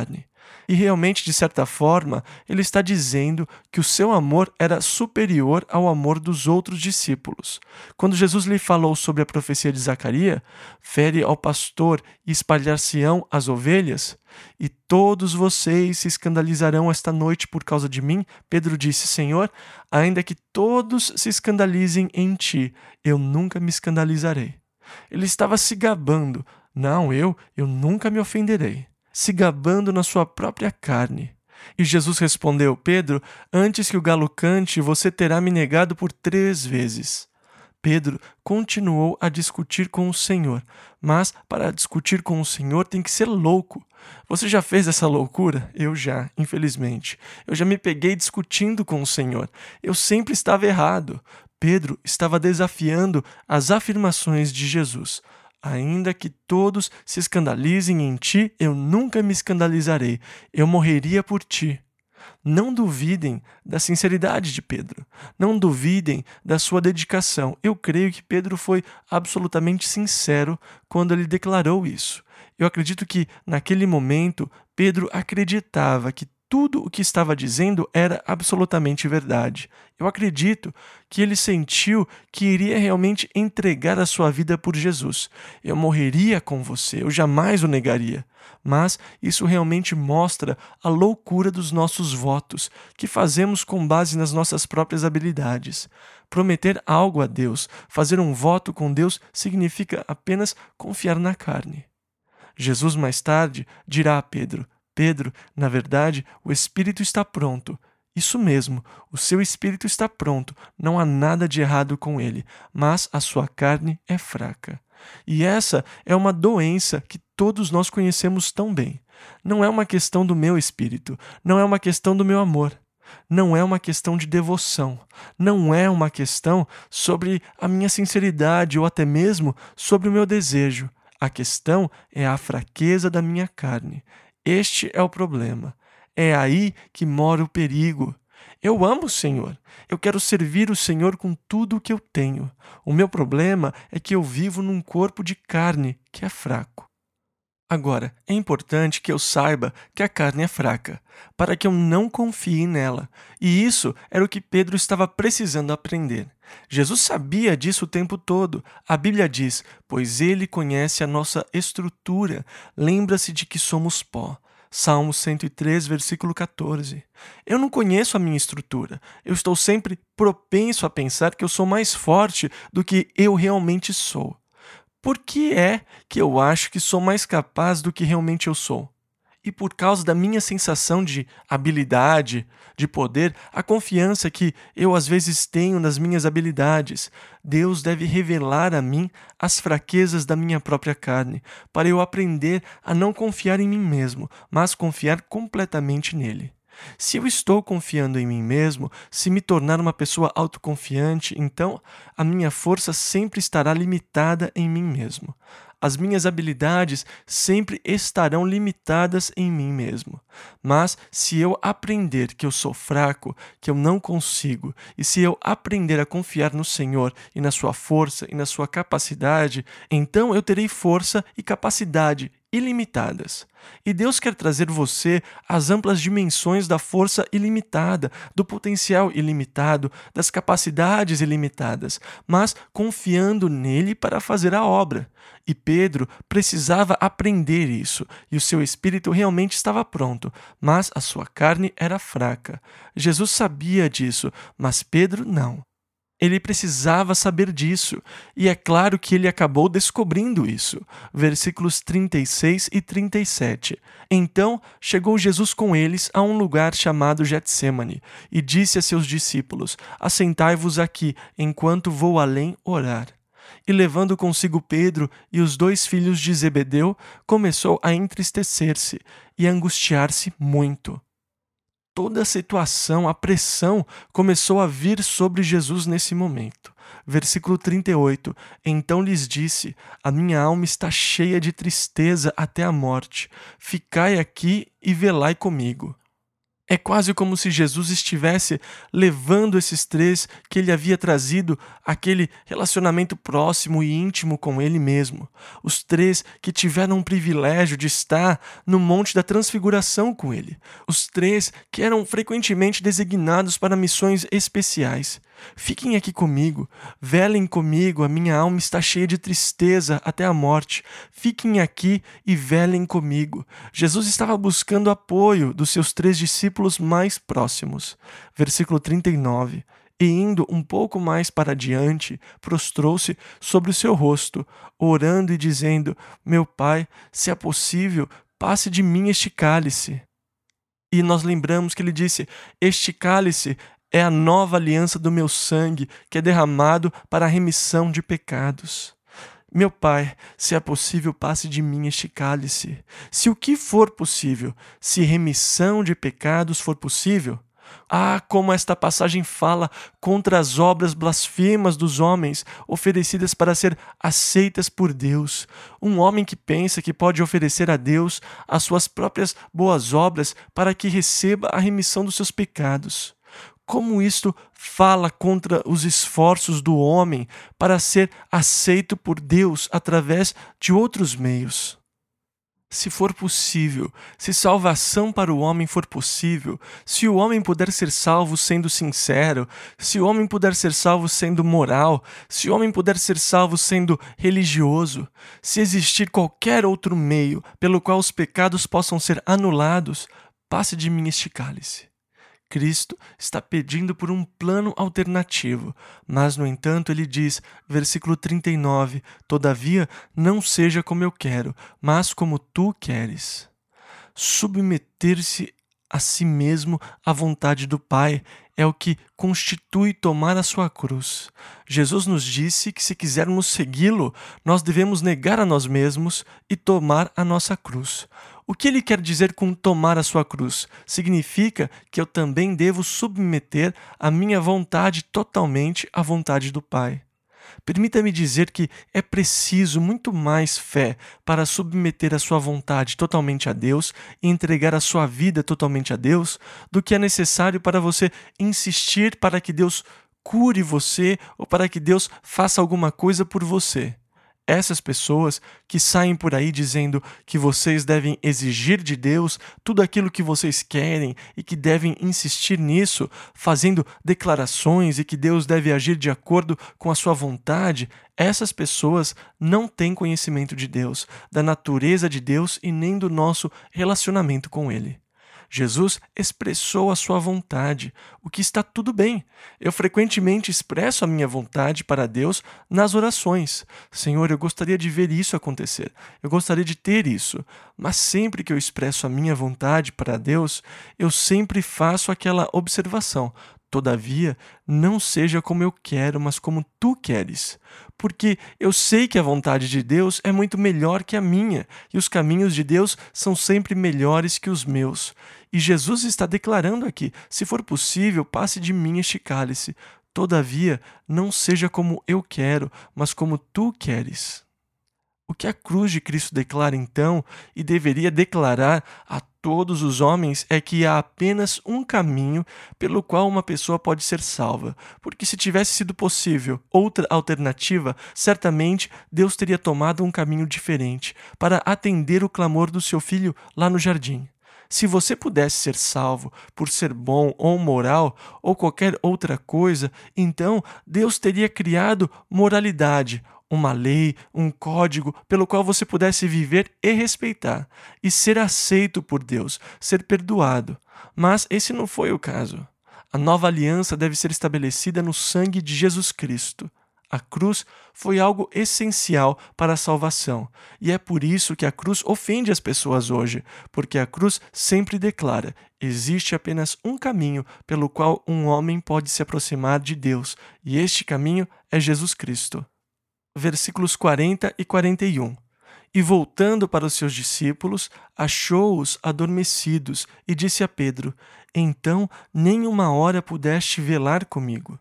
E realmente, de certa forma, ele está dizendo que o seu amor era superior ao amor dos outros discípulos. Quando Jesus lhe falou sobre a profecia de Zacarias, fere ao pastor e espalhar-se-ão as ovelhas, e todos vocês se escandalizarão esta noite por causa de mim, Pedro disse: Senhor, ainda que todos se escandalizem em ti, eu nunca me escandalizarei. Ele estava se gabando. Não, eu, eu nunca me ofenderei. Se gabando na sua própria carne. E Jesus respondeu: Pedro, antes que o galo cante, você terá me negado por três vezes. Pedro continuou a discutir com o Senhor, mas para discutir com o Senhor tem que ser louco. Você já fez essa loucura? Eu já, infelizmente. Eu já me peguei discutindo com o Senhor. Eu sempre estava errado. Pedro estava desafiando as afirmações de Jesus. Ainda que todos se escandalizem em ti, eu nunca me escandalizarei. Eu morreria por ti. Não duvidem da sinceridade de Pedro. Não duvidem da sua dedicação. Eu creio que Pedro foi absolutamente sincero quando ele declarou isso. Eu acredito que, naquele momento, Pedro acreditava que tudo o que estava dizendo era absolutamente verdade. Eu acredito que ele sentiu que iria realmente entregar a sua vida por Jesus. Eu morreria com você, eu jamais o negaria. Mas isso realmente mostra a loucura dos nossos votos, que fazemos com base nas nossas próprias habilidades. Prometer algo a Deus, fazer um voto com Deus, significa apenas confiar na carne. Jesus mais tarde dirá a Pedro: Pedro, na verdade, o espírito está pronto. Isso mesmo, o seu espírito está pronto, não há nada de errado com ele, mas a sua carne é fraca. E essa é uma doença que todos nós conhecemos tão bem. Não é uma questão do meu espírito, não é uma questão do meu amor, não é uma questão de devoção, não é uma questão sobre a minha sinceridade ou até mesmo sobre o meu desejo. A questão é a fraqueza da minha carne. Este é o problema. É aí que mora o perigo. Eu amo o Senhor. Eu quero servir o Senhor com tudo o que eu tenho. O meu problema é que eu vivo num corpo de carne que é fraco. Agora, é importante que eu saiba que a carne é fraca, para que eu não confie nela. E isso era o que Pedro estava precisando aprender. Jesus sabia disso o tempo todo. A Bíblia diz: pois ele conhece a nossa estrutura, lembra-se de que somos pó. Salmo cento e três, versículo quatorze. Eu não conheço a minha estrutura. Eu estou sempre propenso a pensar que eu sou mais forte do que eu realmente sou. Por que é que eu acho que sou mais capaz do que realmente eu sou? E por causa da minha sensação de habilidade, de poder, a confiança que eu às vezes tenho nas minhas habilidades, Deus deve revelar a mim as fraquezas da minha própria carne, para eu aprender a não confiar em mim mesmo, mas confiar completamente nele. Se eu estou confiando em mim mesmo, se me tornar uma pessoa autoconfiante, então a minha força sempre estará limitada em mim mesmo. As minhas habilidades sempre estarão limitadas em mim mesmo. Mas se eu aprender que eu sou fraco, que eu não consigo, e se eu aprender a confiar no Senhor e na sua força e na sua capacidade, então eu terei força e capacidade ilimitadas. E Deus quer trazer você às amplas dimensões da força ilimitada, do potencial ilimitado, das capacidades ilimitadas, mas confiando nele para fazer a obra. E Pedro precisava aprender isso, e o seu espírito realmente estava pronto, mas a sua carne era fraca. Jesus sabia disso, mas Pedro não. Ele precisava saber disso, e é claro que ele acabou descobrindo isso. Versículos trinta e seis e trinta e sete. Então chegou Jesus com eles a um lugar chamado Getsêmani, e disse a seus discípulos: assentai-vos aqui, enquanto vou além orar. E levando consigo Pedro e os dois filhos de Zebedeu, começou a entristecer-se e a angustiar-se muito. Toda a situação, a pressão, começou a vir sobre Jesus nesse momento. Versículo trinta e oito. Então lhes disse: a minha alma está cheia de tristeza até a morte. Ficai aqui e velai comigo. É quase como se Jesus estivesse levando esses três que ele havia trazido àquele relacionamento próximo e íntimo com ele mesmo. Os três que tiveram o privilégio de estar no Monte da Transfiguração com ele. Os três que eram frequentemente designados para missões especiais. Fiquem aqui comigo, velem comigo, a minha alma está cheia de tristeza até a morte. Fiquem aqui e velem comigo. Jesus estava buscando apoio dos seus três discípulos mais próximos. Versículo trinta e nove. E indo um pouco mais para adiante, prostrou-se sobre o seu rosto, orando e dizendo: Meu Pai, se é possível, passe de mim este cálice. E nós lembramos que ele disse: Este cálice é a nova aliança do meu sangue, que é derramado para a remissão de pecados. Meu Pai, se é possível, passe de mim este cálice. Se o que for possível, se remissão de pecados for possível, ah, como esta passagem fala contra as obras blasfemas dos homens, oferecidas para ser aceitas por Deus. Um homem que pensa que pode oferecer a Deus as suas próprias boas obras para que receba a remissão dos seus pecados. Como isto fala contra os esforços do homem para ser aceito por Deus através de outros meios. Se for possível, se salvação para o homem for possível, se o homem puder ser salvo sendo sincero, se o homem puder ser salvo sendo moral, se o homem puder ser salvo sendo religioso, se existir qualquer outro meio pelo qual os pecados possam ser anulados, passe de mim este cálice. Cristo está pedindo por um plano alternativo, mas, no entanto, ele diz, versículo trinta e nove, Todavia, não seja como eu quero, mas como tu queres. Submeter-se a si mesmo à vontade do Pai é o que constitui tomar a sua cruz. Jesus nos disse que, se quisermos segui-lo, nós devemos negar a nós mesmos e tomar a nossa cruz. O que ele quer dizer com tomar a sua cruz? Significa que eu também devo submeter a minha vontade totalmente à vontade do Pai. Permita-me dizer que é preciso muito mais fé para submeter a sua vontade totalmente a Deus e entregar a sua vida totalmente a Deus do que é necessário para você insistir para que Deus cure você ou para que Deus faça alguma coisa por você. Essas pessoas que saem por aí dizendo que vocês devem exigir de Deus tudo aquilo que vocês querem e que devem insistir nisso, fazendo declarações e que Deus deve agir de acordo com a sua vontade, essas pessoas não têm conhecimento de Deus, da natureza de Deus e nem do nosso relacionamento com Ele. Jesus expressou a sua vontade, o que está tudo bem. Eu frequentemente expresso a minha vontade para Deus nas orações. Senhor, eu gostaria de ver isso acontecer, eu gostaria de ter isso. Mas sempre que eu expresso a minha vontade para Deus, eu sempre faço aquela observação. Todavia, não seja como eu quero, mas como tu queres. Porque eu sei que a vontade de Deus é muito melhor que a minha, e os caminhos de Deus são sempre melhores que os meus. E Jesus está declarando aqui: se for possível, passe de mim este cálice. Todavia, não seja como eu quero, mas como tu queres. O que a cruz de Cristo declara então, e deveria declarar a todos os homens, é que há apenas um caminho pelo qual uma pessoa pode ser salva. Porque se tivesse sido possível outra alternativa, certamente Deus teria tomado um caminho diferente para atender o clamor do seu filho lá no jardim. Se você pudesse ser salvo por ser bom ou moral ou qualquer outra coisa, então Deus teria criado moralidade, uma lei, um código pelo qual você pudesse viver e respeitar, e ser aceito por Deus, ser perdoado. Mas esse não foi o caso. A nova aliança deve ser estabelecida no sangue de Jesus Cristo. A cruz foi algo essencial para a salvação, e é por isso que a cruz ofende as pessoas hoje, porque a cruz sempre declara: existe apenas um caminho pelo qual um homem pode se aproximar de Deus, e este caminho é Jesus Cristo. Versículos quarenta e quarenta e um. E voltando para os seus discípulos, achou-os adormecidos e disse a Pedro: Então nem uma hora pudeste velar comigo.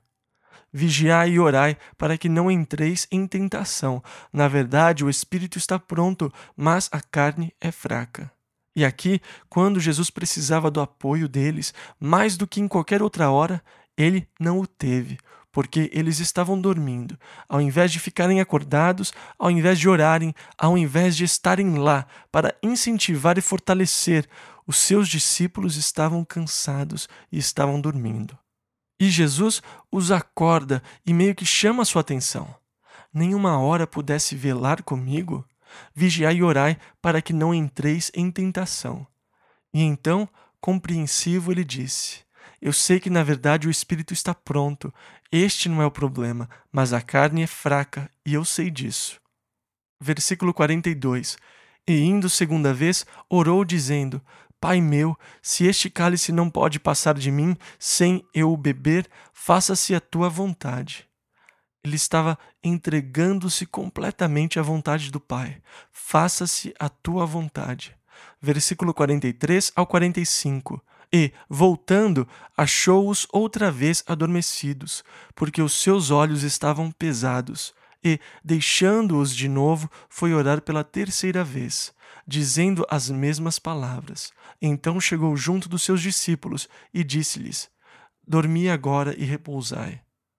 Vigiai e orai para que não entreis em tentação. Na verdade, o espírito está pronto, mas a carne é fraca. E aqui, quando Jesus precisava do apoio deles, mais do que em qualquer outra hora, ele não o teve, porque eles estavam dormindo. Ao invés de ficarem acordados, ao invés de orarem, ao invés de estarem lá para incentivar e fortalecer, os seus discípulos estavam cansados e estavam dormindo. E Jesus os acorda e meio que chama a sua atenção. Nenhuma hora pudesse velar comigo? Vigiai e orai para que não entreis em tentação. E então, compreensivo, ele disse: Eu sei que na verdade o espírito está pronto, este não é o problema, mas a carne é fraca, e eu sei disso. Versículo quarenta e dois. E indo segunda vez, orou dizendo: Pai meu, se este cálice não pode passar de mim sem eu o beber, faça-se a tua vontade. Ele estava entregando-se completamente à vontade do Pai. Faça-se a tua vontade. Versículo quarenta e três ao quarenta e cinco. E, voltando, achou-os outra vez adormecidos, porque os seus olhos estavam pesados. E, deixando-os de novo, foi orar pela terceira vez, dizendo as mesmas palavras. Então chegou junto dos seus discípulos e disse-lhes: Dormi agora e repousai.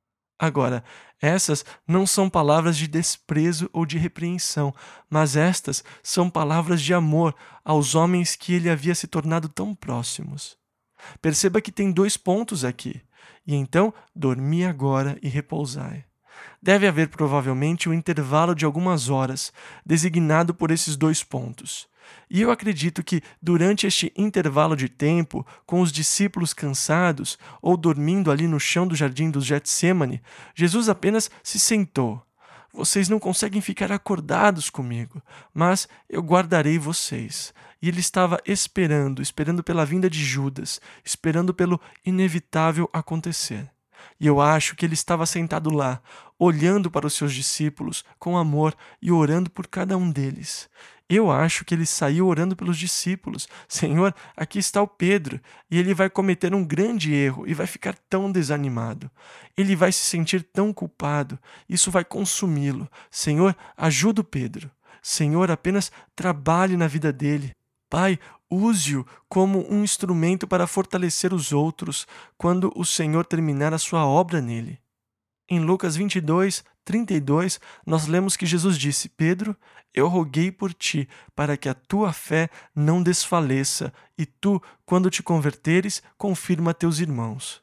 Agora, essas não são palavras de desprezo ou de repreensão, mas estas são palavras de amor aos homens que ele havia se tornado tão próximos. Perceba que tem dois pontos aqui. E então, dormi agora e repousai. Deve haver provavelmente um intervalo de algumas horas, designado por esses dois pontos. E eu acredito que, durante este intervalo de tempo, com os discípulos cansados ou dormindo ali no chão do jardim do Getsêmani, Jesus apenas se sentou. Vocês não conseguem ficar acordados comigo, mas eu guardarei vocês. E ele estava esperando, esperando pela vinda de Judas, esperando pelo inevitável acontecer. E eu acho que ele estava sentado lá, olhando para os seus discípulos com amor e orando por cada um deles. Eu acho que ele saiu orando pelos discípulos. Senhor, aqui está o Pedro, e ele vai cometer um grande erro e vai ficar tão desanimado. Ele vai se sentir tão culpado, isso vai consumi-lo. Senhor, ajuda o Pedro. Senhor, apenas trabalhe na vida dele. Pai, use-o como um instrumento para fortalecer os outros quando o Senhor terminar a sua obra nele. Em Lucas vinte e dois, trinta e dois, nós lemos que Jesus disse: Pedro, eu roguei por ti, para que a tua fé não desfaleça, e tu, quando te converteres, confirma a teus irmãos.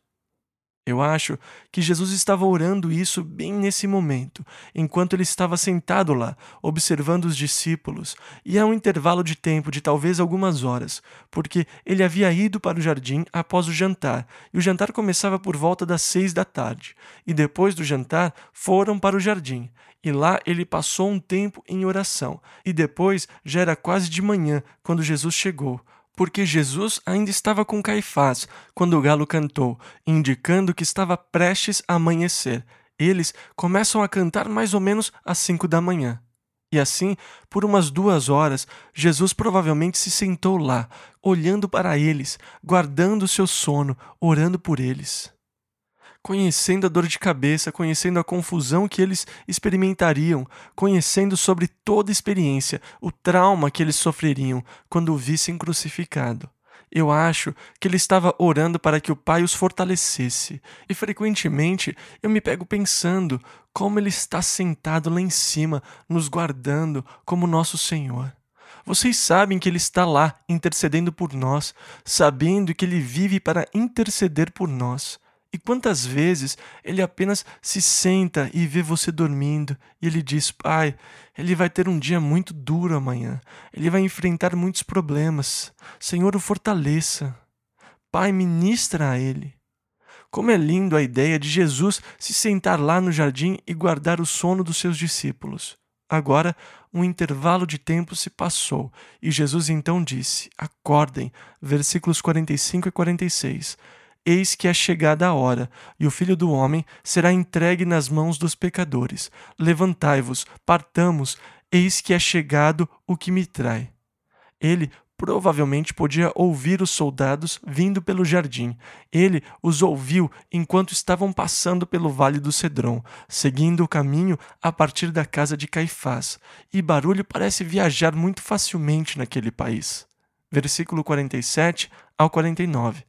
Eu acho que Jesus estava orando isso bem nesse momento, enquanto ele estava sentado lá, observando os discípulos, e há um intervalo de tempo de talvez algumas horas, porque ele havia ido para o jardim após o jantar, e o jantar começava por volta das seis da tarde, e depois do jantar foram para o jardim, e lá ele passou um tempo em oração, e depois já era quase de manhã quando Jesus chegou, porque Jesus ainda estava com Caifás quando o galo cantou, indicando que estava prestes a amanhecer. Eles começam a cantar mais ou menos às cinco da manhã. E assim, por umas duas horas, Jesus provavelmente se sentou lá, olhando para eles, guardando o seu sono, orando por eles. Conhecendo a dor de cabeça, conhecendo a confusão que eles experimentariam, conhecendo sobre toda a experiência, o trauma que eles sofreriam quando o vissem crucificado. Eu acho que ele estava orando para que o Pai os fortalecesse. E frequentemente eu me pego pensando como ele está sentado lá em cima, nos guardando como nosso Senhor. Vocês sabem que ele está lá intercedendo por nós, sabendo que ele vive para interceder por nós. E quantas vezes ele apenas se senta e vê você dormindo e ele diz: Pai, ele vai ter um dia muito duro amanhã, ele vai enfrentar muitos problemas. Senhor, o fortaleça. Pai, ministra a ele. Como é lindo a ideia de Jesus se sentar lá no jardim e guardar o sono dos seus discípulos. Agora, um intervalo de tempo se passou e Jesus então disse: Acordem, versículos quarenta e cinco e quarenta e seis. Eis que é chegada a hora, e o Filho do Homem será entregue nas mãos dos pecadores. Levantai-vos, partamos, eis que é chegado o que me trai. Ele provavelmente podia ouvir os soldados vindo pelo jardim. Ele os ouviu enquanto estavam passando pelo Vale do Cedron, seguindo o caminho a partir da casa de Caifás. E barulho parece viajar muito facilmente naquele país. Versículo quarenta e sete ao quarenta e nove.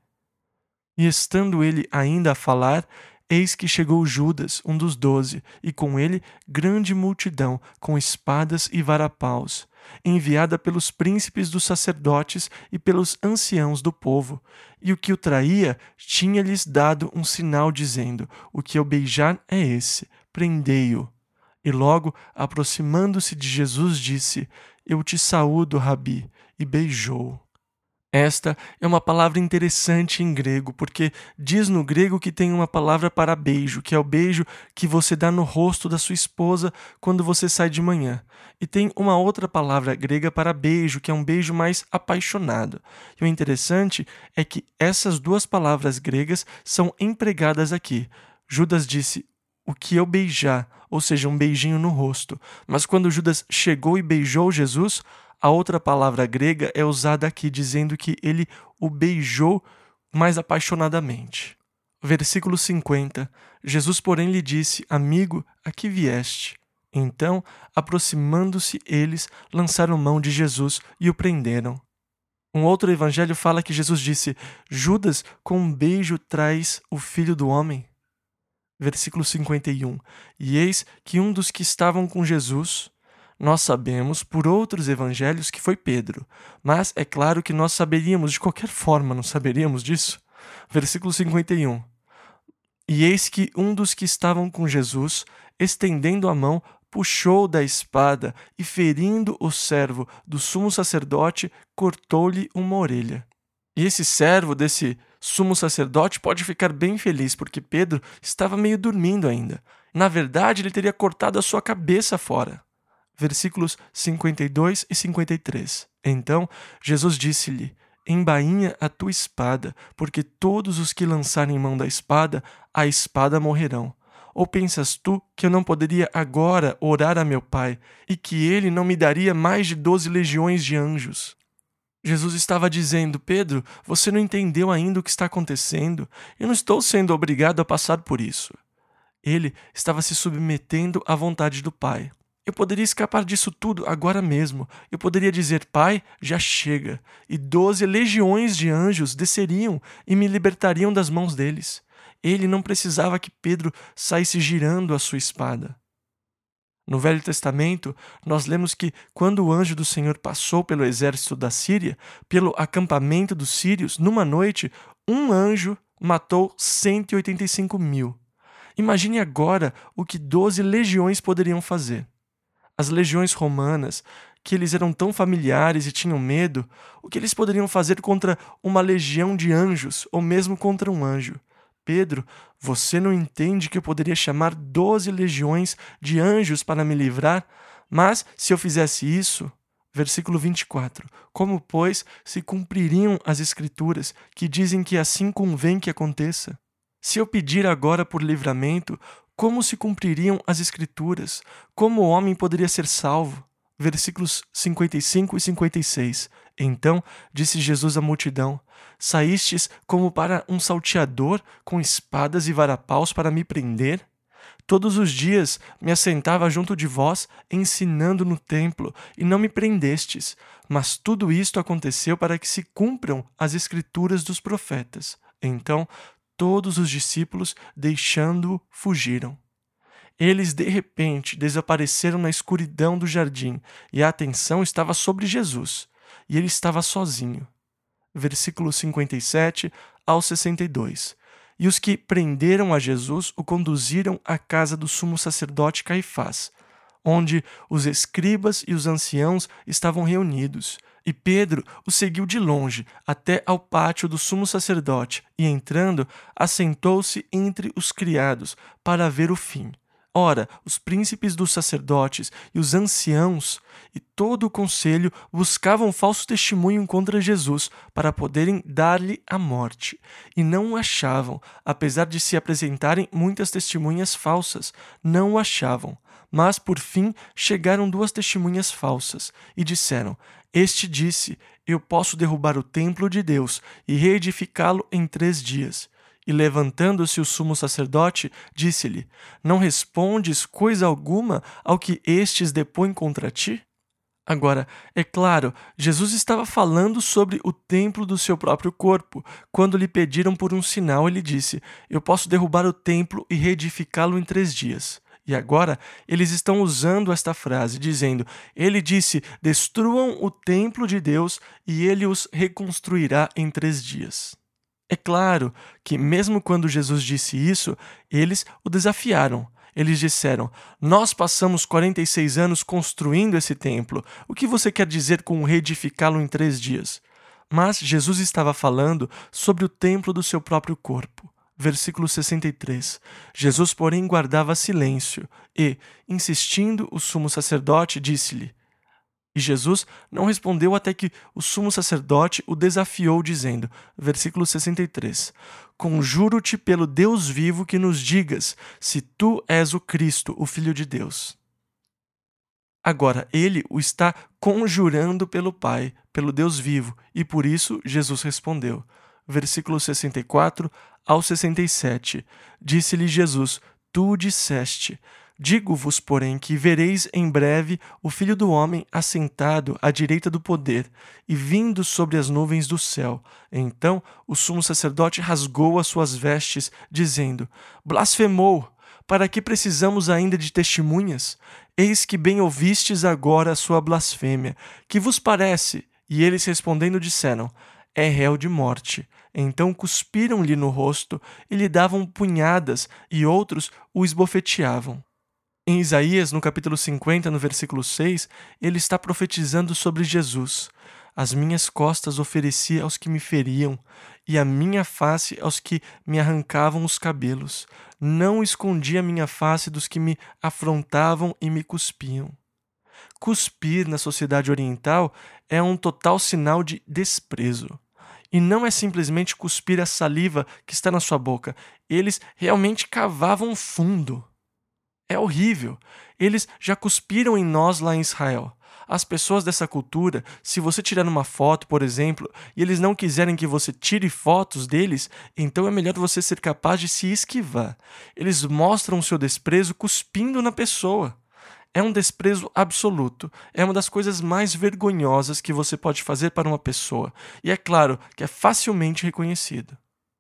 E estando ele ainda a falar, eis que chegou Judas, um dos doze, e com ele grande multidão, com espadas e varapaus, enviada pelos príncipes dos sacerdotes e pelos anciãos do povo. E o que o traía tinha-lhes dado um sinal, dizendo: o que eu beijar é esse, prendei-o. E logo, aproximando-se de Jesus, disse: eu te saúdo, Rabi, e beijou-o. Esta é uma palavra interessante em grego, porque diz no grego que tem uma palavra para beijo, que é o beijo que você dá no rosto da sua esposa quando você sai de manhã. E tem uma outra palavra grega para beijo, que é um beijo mais apaixonado. E o interessante é que essas duas palavras gregas são empregadas aqui. Judas disse: o que eu beijar, ou seja, um beijinho no rosto. Mas quando Judas chegou e beijou Jesus, a outra palavra grega é usada aqui, dizendo que ele o beijou mais apaixonadamente. Versículo cinquenta. Jesus, porém, lhe disse: amigo, a que vieste? Então, aproximando-se eles, lançaram mão de Jesus e o prenderam. Um outro evangelho fala que Jesus disse: Judas, com um beijo traz o filho do homem. Versículo cinquenta e um. E eis que um dos que estavam com Jesus, nós sabemos por outros evangelhos que foi Pedro, mas é claro que nós saberíamos de qualquer forma, não saberíamos disso? Versículo cinquenta e um. E eis que um dos que estavam com Jesus, estendendo a mão, puxou da espada e, ferindo o servo do sumo sacerdote, cortou-lhe uma orelha. E esse servo desse sumo sacerdote pode ficar bem feliz, porque Pedro estava meio dormindo ainda. Na verdade, ele teria cortado a sua cabeça fora. Versículos cinquenta e dois e cinquenta e três. Então Jesus disse-lhe: embainha a tua espada, porque todos os que lançarem mão da espada, a espada morrerão. Ou pensas tu que eu não poderia agora orar a meu Pai, e que ele não me daria mais de doze legiões de anjos? Jesus estava dizendo: Pedro, você não entendeu ainda o que está acontecendo. Eu não estou sendo obrigado a passar por isso. Ele estava se submetendo à vontade do Pai. Eu poderia escapar disso tudo agora mesmo. Eu poderia dizer: Pai, já chega. E doze legiões de anjos desceriam e me libertariam das mãos deles. Ele não precisava que Pedro saísse girando a sua espada. No Velho Testamento, nós lemos que quando o anjo do Senhor passou pelo exército da Síria, pelo acampamento dos sírios, numa noite, um anjo matou cento e oitenta e cinco mil. Imagine agora o que doze legiões poderiam fazer. As legiões romanas, que eles eram tão familiares e tinham medo, o que eles poderiam fazer contra uma legião de anjos, ou mesmo contra um anjo? Pedro, você não entende que eu poderia chamar doze legiões de anjos para me livrar? Mas, se eu fizesse isso... Versículo vinte e quatro. Como, pois, se cumpririam as Escrituras, que dizem que assim convém que aconteça? Se eu pedir agora por livramento, como se cumpririam as Escrituras? Como o homem poderia ser salvo? Versículos cinquenta e cinco e cinquenta e seis. Então disse Jesus à multidão: saístes como para um salteador com espadas e varapaus para me prender? Todos os dias me assentava junto de vós, ensinando no templo, e não me prendestes. Mas tudo isto aconteceu para que se cumpram as Escrituras dos profetas. Então todos os discípulos, deixando-o, fugiram. Eles, de repente, desapareceram na escuridão do jardim, e a atenção estava sobre Jesus, e ele estava sozinho. Versículo cinquenta e sete ao sessenta e dois. E os que prenderam a Jesus o conduziram à casa do sumo sacerdote Caifás, onde os escribas e os anciãos estavam reunidos. E Pedro o seguiu de longe até ao pátio do sumo sacerdote, e entrando, assentou-se entre os criados para ver o fim. Ora, os príncipes dos sacerdotes e os anciãos e todo o conselho buscavam falso testemunho contra Jesus para poderem dar-lhe a morte. E não o achavam, apesar de se apresentarem muitas testemunhas falsas. Não o achavam. Mas, por fim, chegaram duas testemunhas falsas e disseram: este disse: eu posso derrubar o templo de Deus e reedificá-lo em três dias. E levantando-se o sumo sacerdote, disse-lhe: não respondes coisa alguma ao que estes depõem contra ti? Agora, é claro, Jesus estava falando sobre o templo do seu próprio corpo. Quando lhe pediram por um sinal, ele disse: Eu posso derrubar o templo e reedificá-lo em três dias. E agora, eles estão usando esta frase, dizendo: Ele disse, destruam o templo de Deus e ele os reconstruirá em três dias. É claro que, mesmo quando Jesus disse isso, eles o desafiaram. Eles disseram: Nós passamos quarenta e seis anos construindo esse templo. O que você quer dizer com reedificá-lo em três dias? Mas Jesus estava falando sobre o templo do seu próprio corpo. Versículo sessenta e três. Jesus, porém, guardava silêncio e, insistindo, o sumo sacerdote disse-lhe. E Jesus não respondeu até que o sumo sacerdote o desafiou, dizendo, versículo sessenta e três, Conjuro-te pelo Deus vivo que nos digas se tu és o Cristo, o Filho de Deus. Agora, ele o está conjurando pelo Pai, pelo Deus vivo, e por isso Jesus respondeu. Versículo sessenta e quatro ao sessenta e sete. Disse-lhe Jesus, tu o disseste. Digo-vos, porém, que vereis em breve o Filho do Homem assentado à direita do poder e vindo sobre as nuvens do céu. Então o sumo sacerdote rasgou as suas vestes, dizendo, Blasfemou! Para que precisamos ainda de testemunhas? Eis que bem ouvistes agora a sua blasfêmia. Que vos parece? E eles respondendo disseram, é réu de morte. Então cuspiram-lhe no rosto e lhe davam punhadas, e outros o esbofeteavam. Em Isaías, no capítulo cinquenta, no versículo seis, ele está profetizando sobre Jesus. As minhas costas ofereci aos que me feriam, e a minha face aos que me arrancavam os cabelos. Não escondi a minha face dos que me afrontavam e me cuspiam. Cuspir na sociedade oriental é um total sinal de desprezo. E não é simplesmente cuspir a saliva que está na sua boca. Eles realmente cavavam fundo. É horrível. Eles já cuspiram em nós lá em Israel. As pessoas dessa cultura, se você tirar uma foto, por exemplo, e eles não quiserem que você tire fotos deles, então é melhor você ser capaz de se esquivar. Eles mostram o seu desprezo cuspindo na pessoa. É um desprezo absoluto. É uma das coisas mais vergonhosas que você pode fazer para uma pessoa. E é claro que é facilmente reconhecido.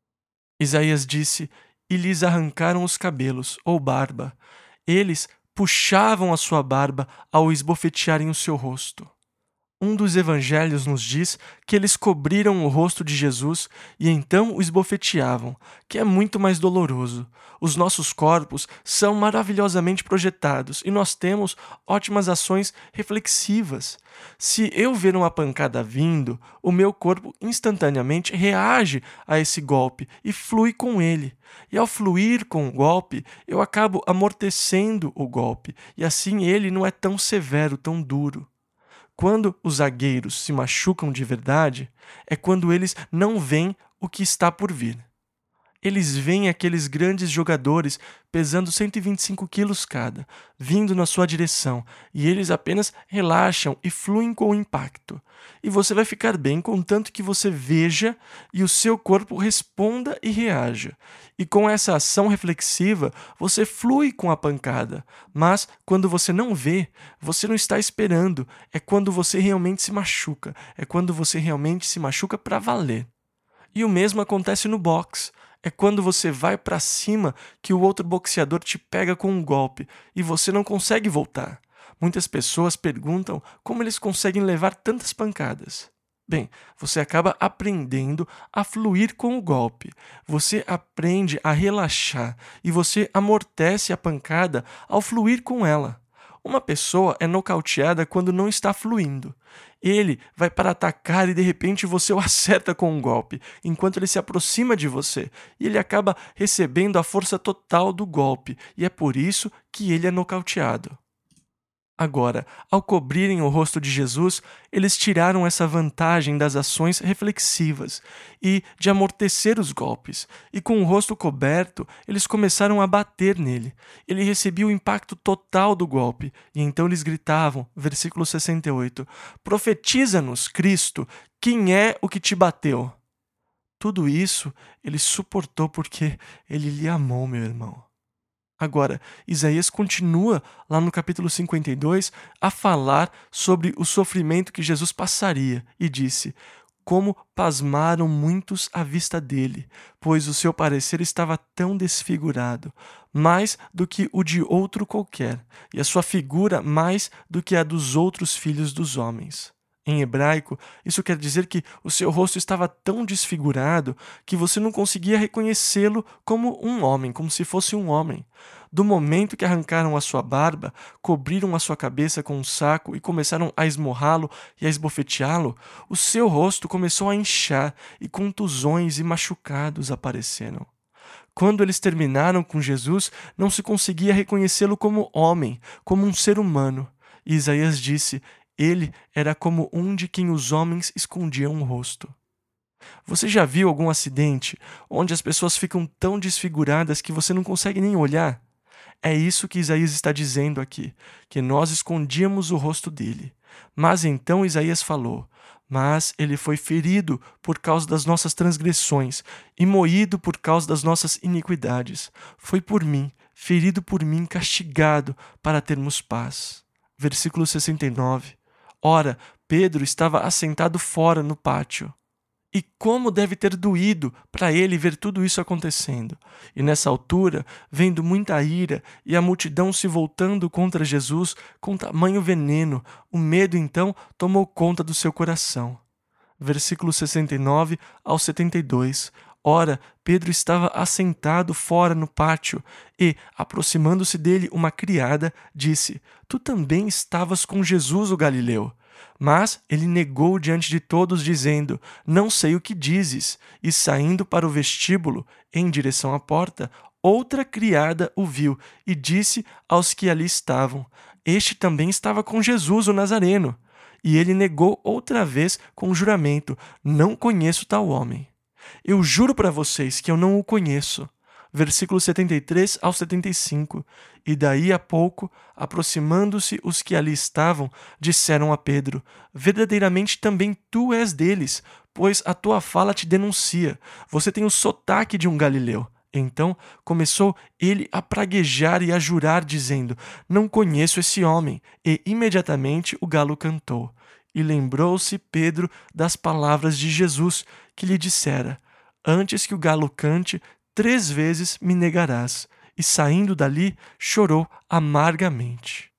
Isaías disse, e lhes arrancaram os cabelos, ou barba. Eles puxavam a sua barba ao esbofetearem o seu rosto. Um dos evangelhos nos diz que eles cobriram o rosto de Jesus e então o esbofeteavam, que é muito mais doloroso. Os nossos corpos são maravilhosamente projetados e nós temos ótimas ações reflexivas. Se eu ver uma pancada vindo, o meu corpo instantaneamente reage a esse golpe e flui com ele. E ao fluir com o golpe, eu acabo amortecendo o golpe e assim ele não é tão severo, tão duro. Quando os zagueiros se machucam de verdade, é quando eles não veem o que está por vir. Eles veem aqueles grandes jogadores pesando cento e vinte e cinco quilos cada, vindo na sua direção, e eles apenas relaxam e fluem com o impacto. E você vai ficar bem contanto que você veja e o seu corpo responda e reaja. E com essa ação reflexiva, você flui com a pancada. Mas, quando você não vê, você não está esperando, é quando você realmente se machuca, é quando você realmente se machuca para valer. E o mesmo acontece no boxe. É quando você vai para cima que o outro boxeador te pega com um golpe e você não consegue voltar. Muitas pessoas perguntam como eles conseguem levar tantas pancadas. Bem, você acaba aprendendo a fluir com o golpe. Você aprende a relaxar e você amortece a pancada ao fluir com ela. Uma pessoa é nocauteada quando não está fluindo. Ele vai para atacar e de repente você o acerta com um golpe, enquanto ele se aproxima de você, e ele acaba recebendo a força total do golpe, e é por isso que ele é nocauteado. Agora, ao cobrirem o rosto de Jesus, eles tiraram essa vantagem das ações reflexivas e de amortecer os golpes, e com o rosto coberto, eles começaram a bater nele. Ele recebia o impacto total do golpe, e então eles gritavam, versículo sessenta e oito, Profetiza-nos, Cristo, quem é o que te bateu? Tudo isso ele suportou porque ele lhe amou, meu irmão. Agora, Isaías continua lá no capítulo cinquenta e dois a falar sobre o sofrimento que Jesus passaria e disse: como pasmaram muitos à vista dele, pois o seu parecer estava tão desfigurado, mais do que o de outro qualquer, e a sua figura mais do que a dos outros filhos dos homens. Em hebraico, isso quer dizer que o seu rosto estava tão desfigurado que você não conseguia reconhecê-lo como um homem, como se fosse um homem. Do momento que arrancaram a sua barba, cobriram a sua cabeça com um saco e começaram a esmurrá-lo e a esbofeteá-lo, o seu rosto começou a inchar e contusões e machucados apareceram. Quando eles terminaram com Jesus, não se conseguia reconhecê-lo como homem, como um ser humano. E Isaías disse: ele era como um de quem os homens escondiam o rosto. Você já viu algum acidente onde as pessoas ficam tão desfiguradas que você não consegue nem olhar? É isso que Isaías está dizendo aqui, que nós escondíamos o rosto dele. Mas então Isaías falou: mas ele foi ferido por causa das nossas transgressões e moído por causa das nossas iniquidades. Foi por mim, ferido por mim, castigado para termos paz. Versículo sessenta e nove. Ora, Pedro estava assentado fora no pátio. E como deve ter doído para ele ver tudo isso acontecendo. E nessa altura, vendo muita ira e a multidão se voltando contra Jesus com tamanho veneno, o medo então tomou conta do seu coração. Versículo sessenta e nove ao setenta e dois. Ora, Pedro estava assentado fora no pátio e, aproximando-se dele uma criada, disse: tu também estavas com Jesus o Galileu. Mas ele negou diante de todos, dizendo: não sei o que dizes. E saindo para o vestíbulo, em direção à porta, outra criada o viu e disse aos que ali estavam: este também estava com Jesus o Nazareno. E ele negou outra vez com juramento: não conheço tal homem. Eu juro para vocês que eu não o conheço. Versículo setenta e três ao setenta e cinco. E daí a pouco, aproximando-se os que ali estavam, disseram a Pedro: verdadeiramente também tu és deles, pois a tua fala te denuncia. Você tem o sotaque de um galileu. Então começou ele a praguejar e a jurar, dizendo: não conheço esse homem. E imediatamente o galo cantou. E lembrou-se Pedro das palavras de Jesus, que lhe dissera: antes que o galo cante, três vezes me negarás. E saindo dali, chorou amargamente.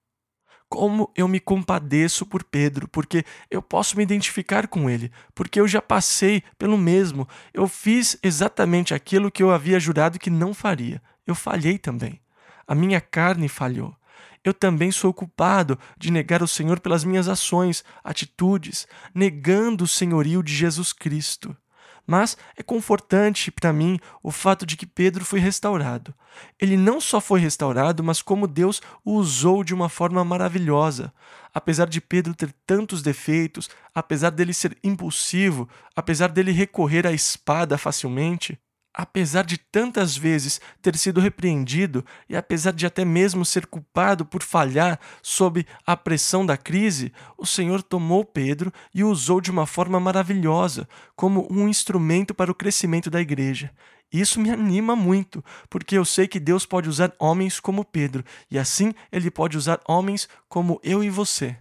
Como eu me compadeço por Pedro, porque eu posso me identificar com ele, porque eu já passei pelo mesmo. Eu fiz exatamente aquilo que eu havia jurado que não faria. Eu falhei também. A minha carne falhou. Eu também sou culpado de negar o Senhor pelas minhas ações, atitudes, negando o senhorio de Jesus Cristo. Mas é confortante para mim o fato de que Pedro foi restaurado. Ele não só foi restaurado, mas como Deus o usou de uma forma maravilhosa. Apesar de Pedro ter tantos defeitos, apesar dele ser impulsivo, apesar dele recorrer à espada facilmente, apesar de tantas vezes ter sido repreendido e apesar de até mesmo ser culpado por falhar sob a pressão da crise, o Senhor tomou Pedro e o usou de uma forma maravilhosa, como um instrumento para o crescimento da igreja. Isso me anima muito, porque eu sei que Deus pode usar homens como Pedro, e assim Ele pode usar homens como eu e você.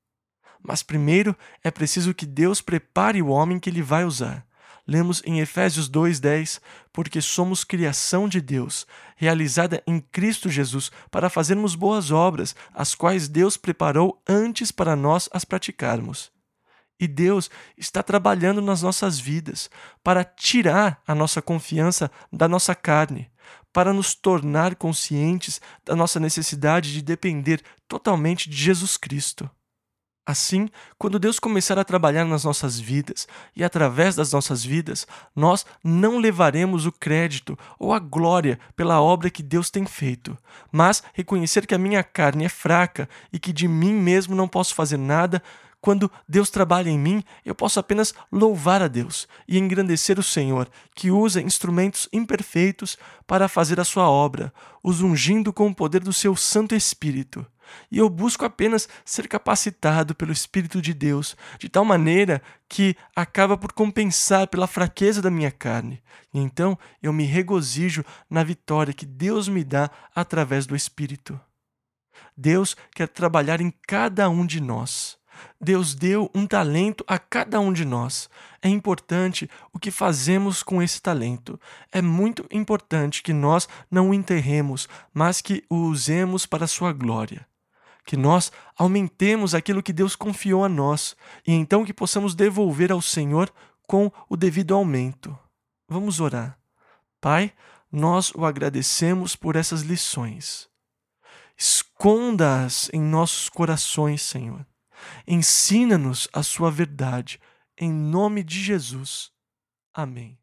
Mas primeiro é preciso que Deus prepare o homem que Ele vai usar. Lemos em Efésios dois, dez, porque somos criação de Deus, realizada em Cristo Jesus, para fazermos boas obras, as quais Deus preparou antes para nós as praticarmos. E Deus está trabalhando nas nossas vidas para tirar a nossa confiança da nossa carne, para nos tornar conscientes da nossa necessidade de depender totalmente de Jesus Cristo. Assim, quando Deus começar a trabalhar nas nossas vidas e através das nossas vidas, nós não levaremos o crédito ou a glória pela obra que Deus tem feito, mas reconhecer que a minha carne é fraca e que de mim mesmo não posso fazer nada. Quando Deus trabalha em mim, eu posso apenas louvar a Deus e engrandecer o Senhor, que usa instrumentos imperfeitos para fazer a sua obra, os ungindo com o poder do seu Santo Espírito. e eu busco apenas ser capacitado pelo Espírito de Deus, de tal maneira que acaba por compensar pela fraqueza da minha carne. E então eu me regozijo na vitória que Deus me dá através do Espírito. Deus quer trabalhar em cada um de nós. Deus deu um talento a cada um de nós. É importante o que fazemos com esse talento. É muito importante que nós não o enterremos, mas que o usemos para a sua glória. Que nós aumentemos aquilo que Deus confiou a nós e então que possamos devolver ao Senhor com o devido aumento. Vamos orar. Pai, nós o agradecemos por essas lições. Esconda-as em nossos corações, Senhor. Ensina-nos a sua verdade. Em nome de Jesus. Amém.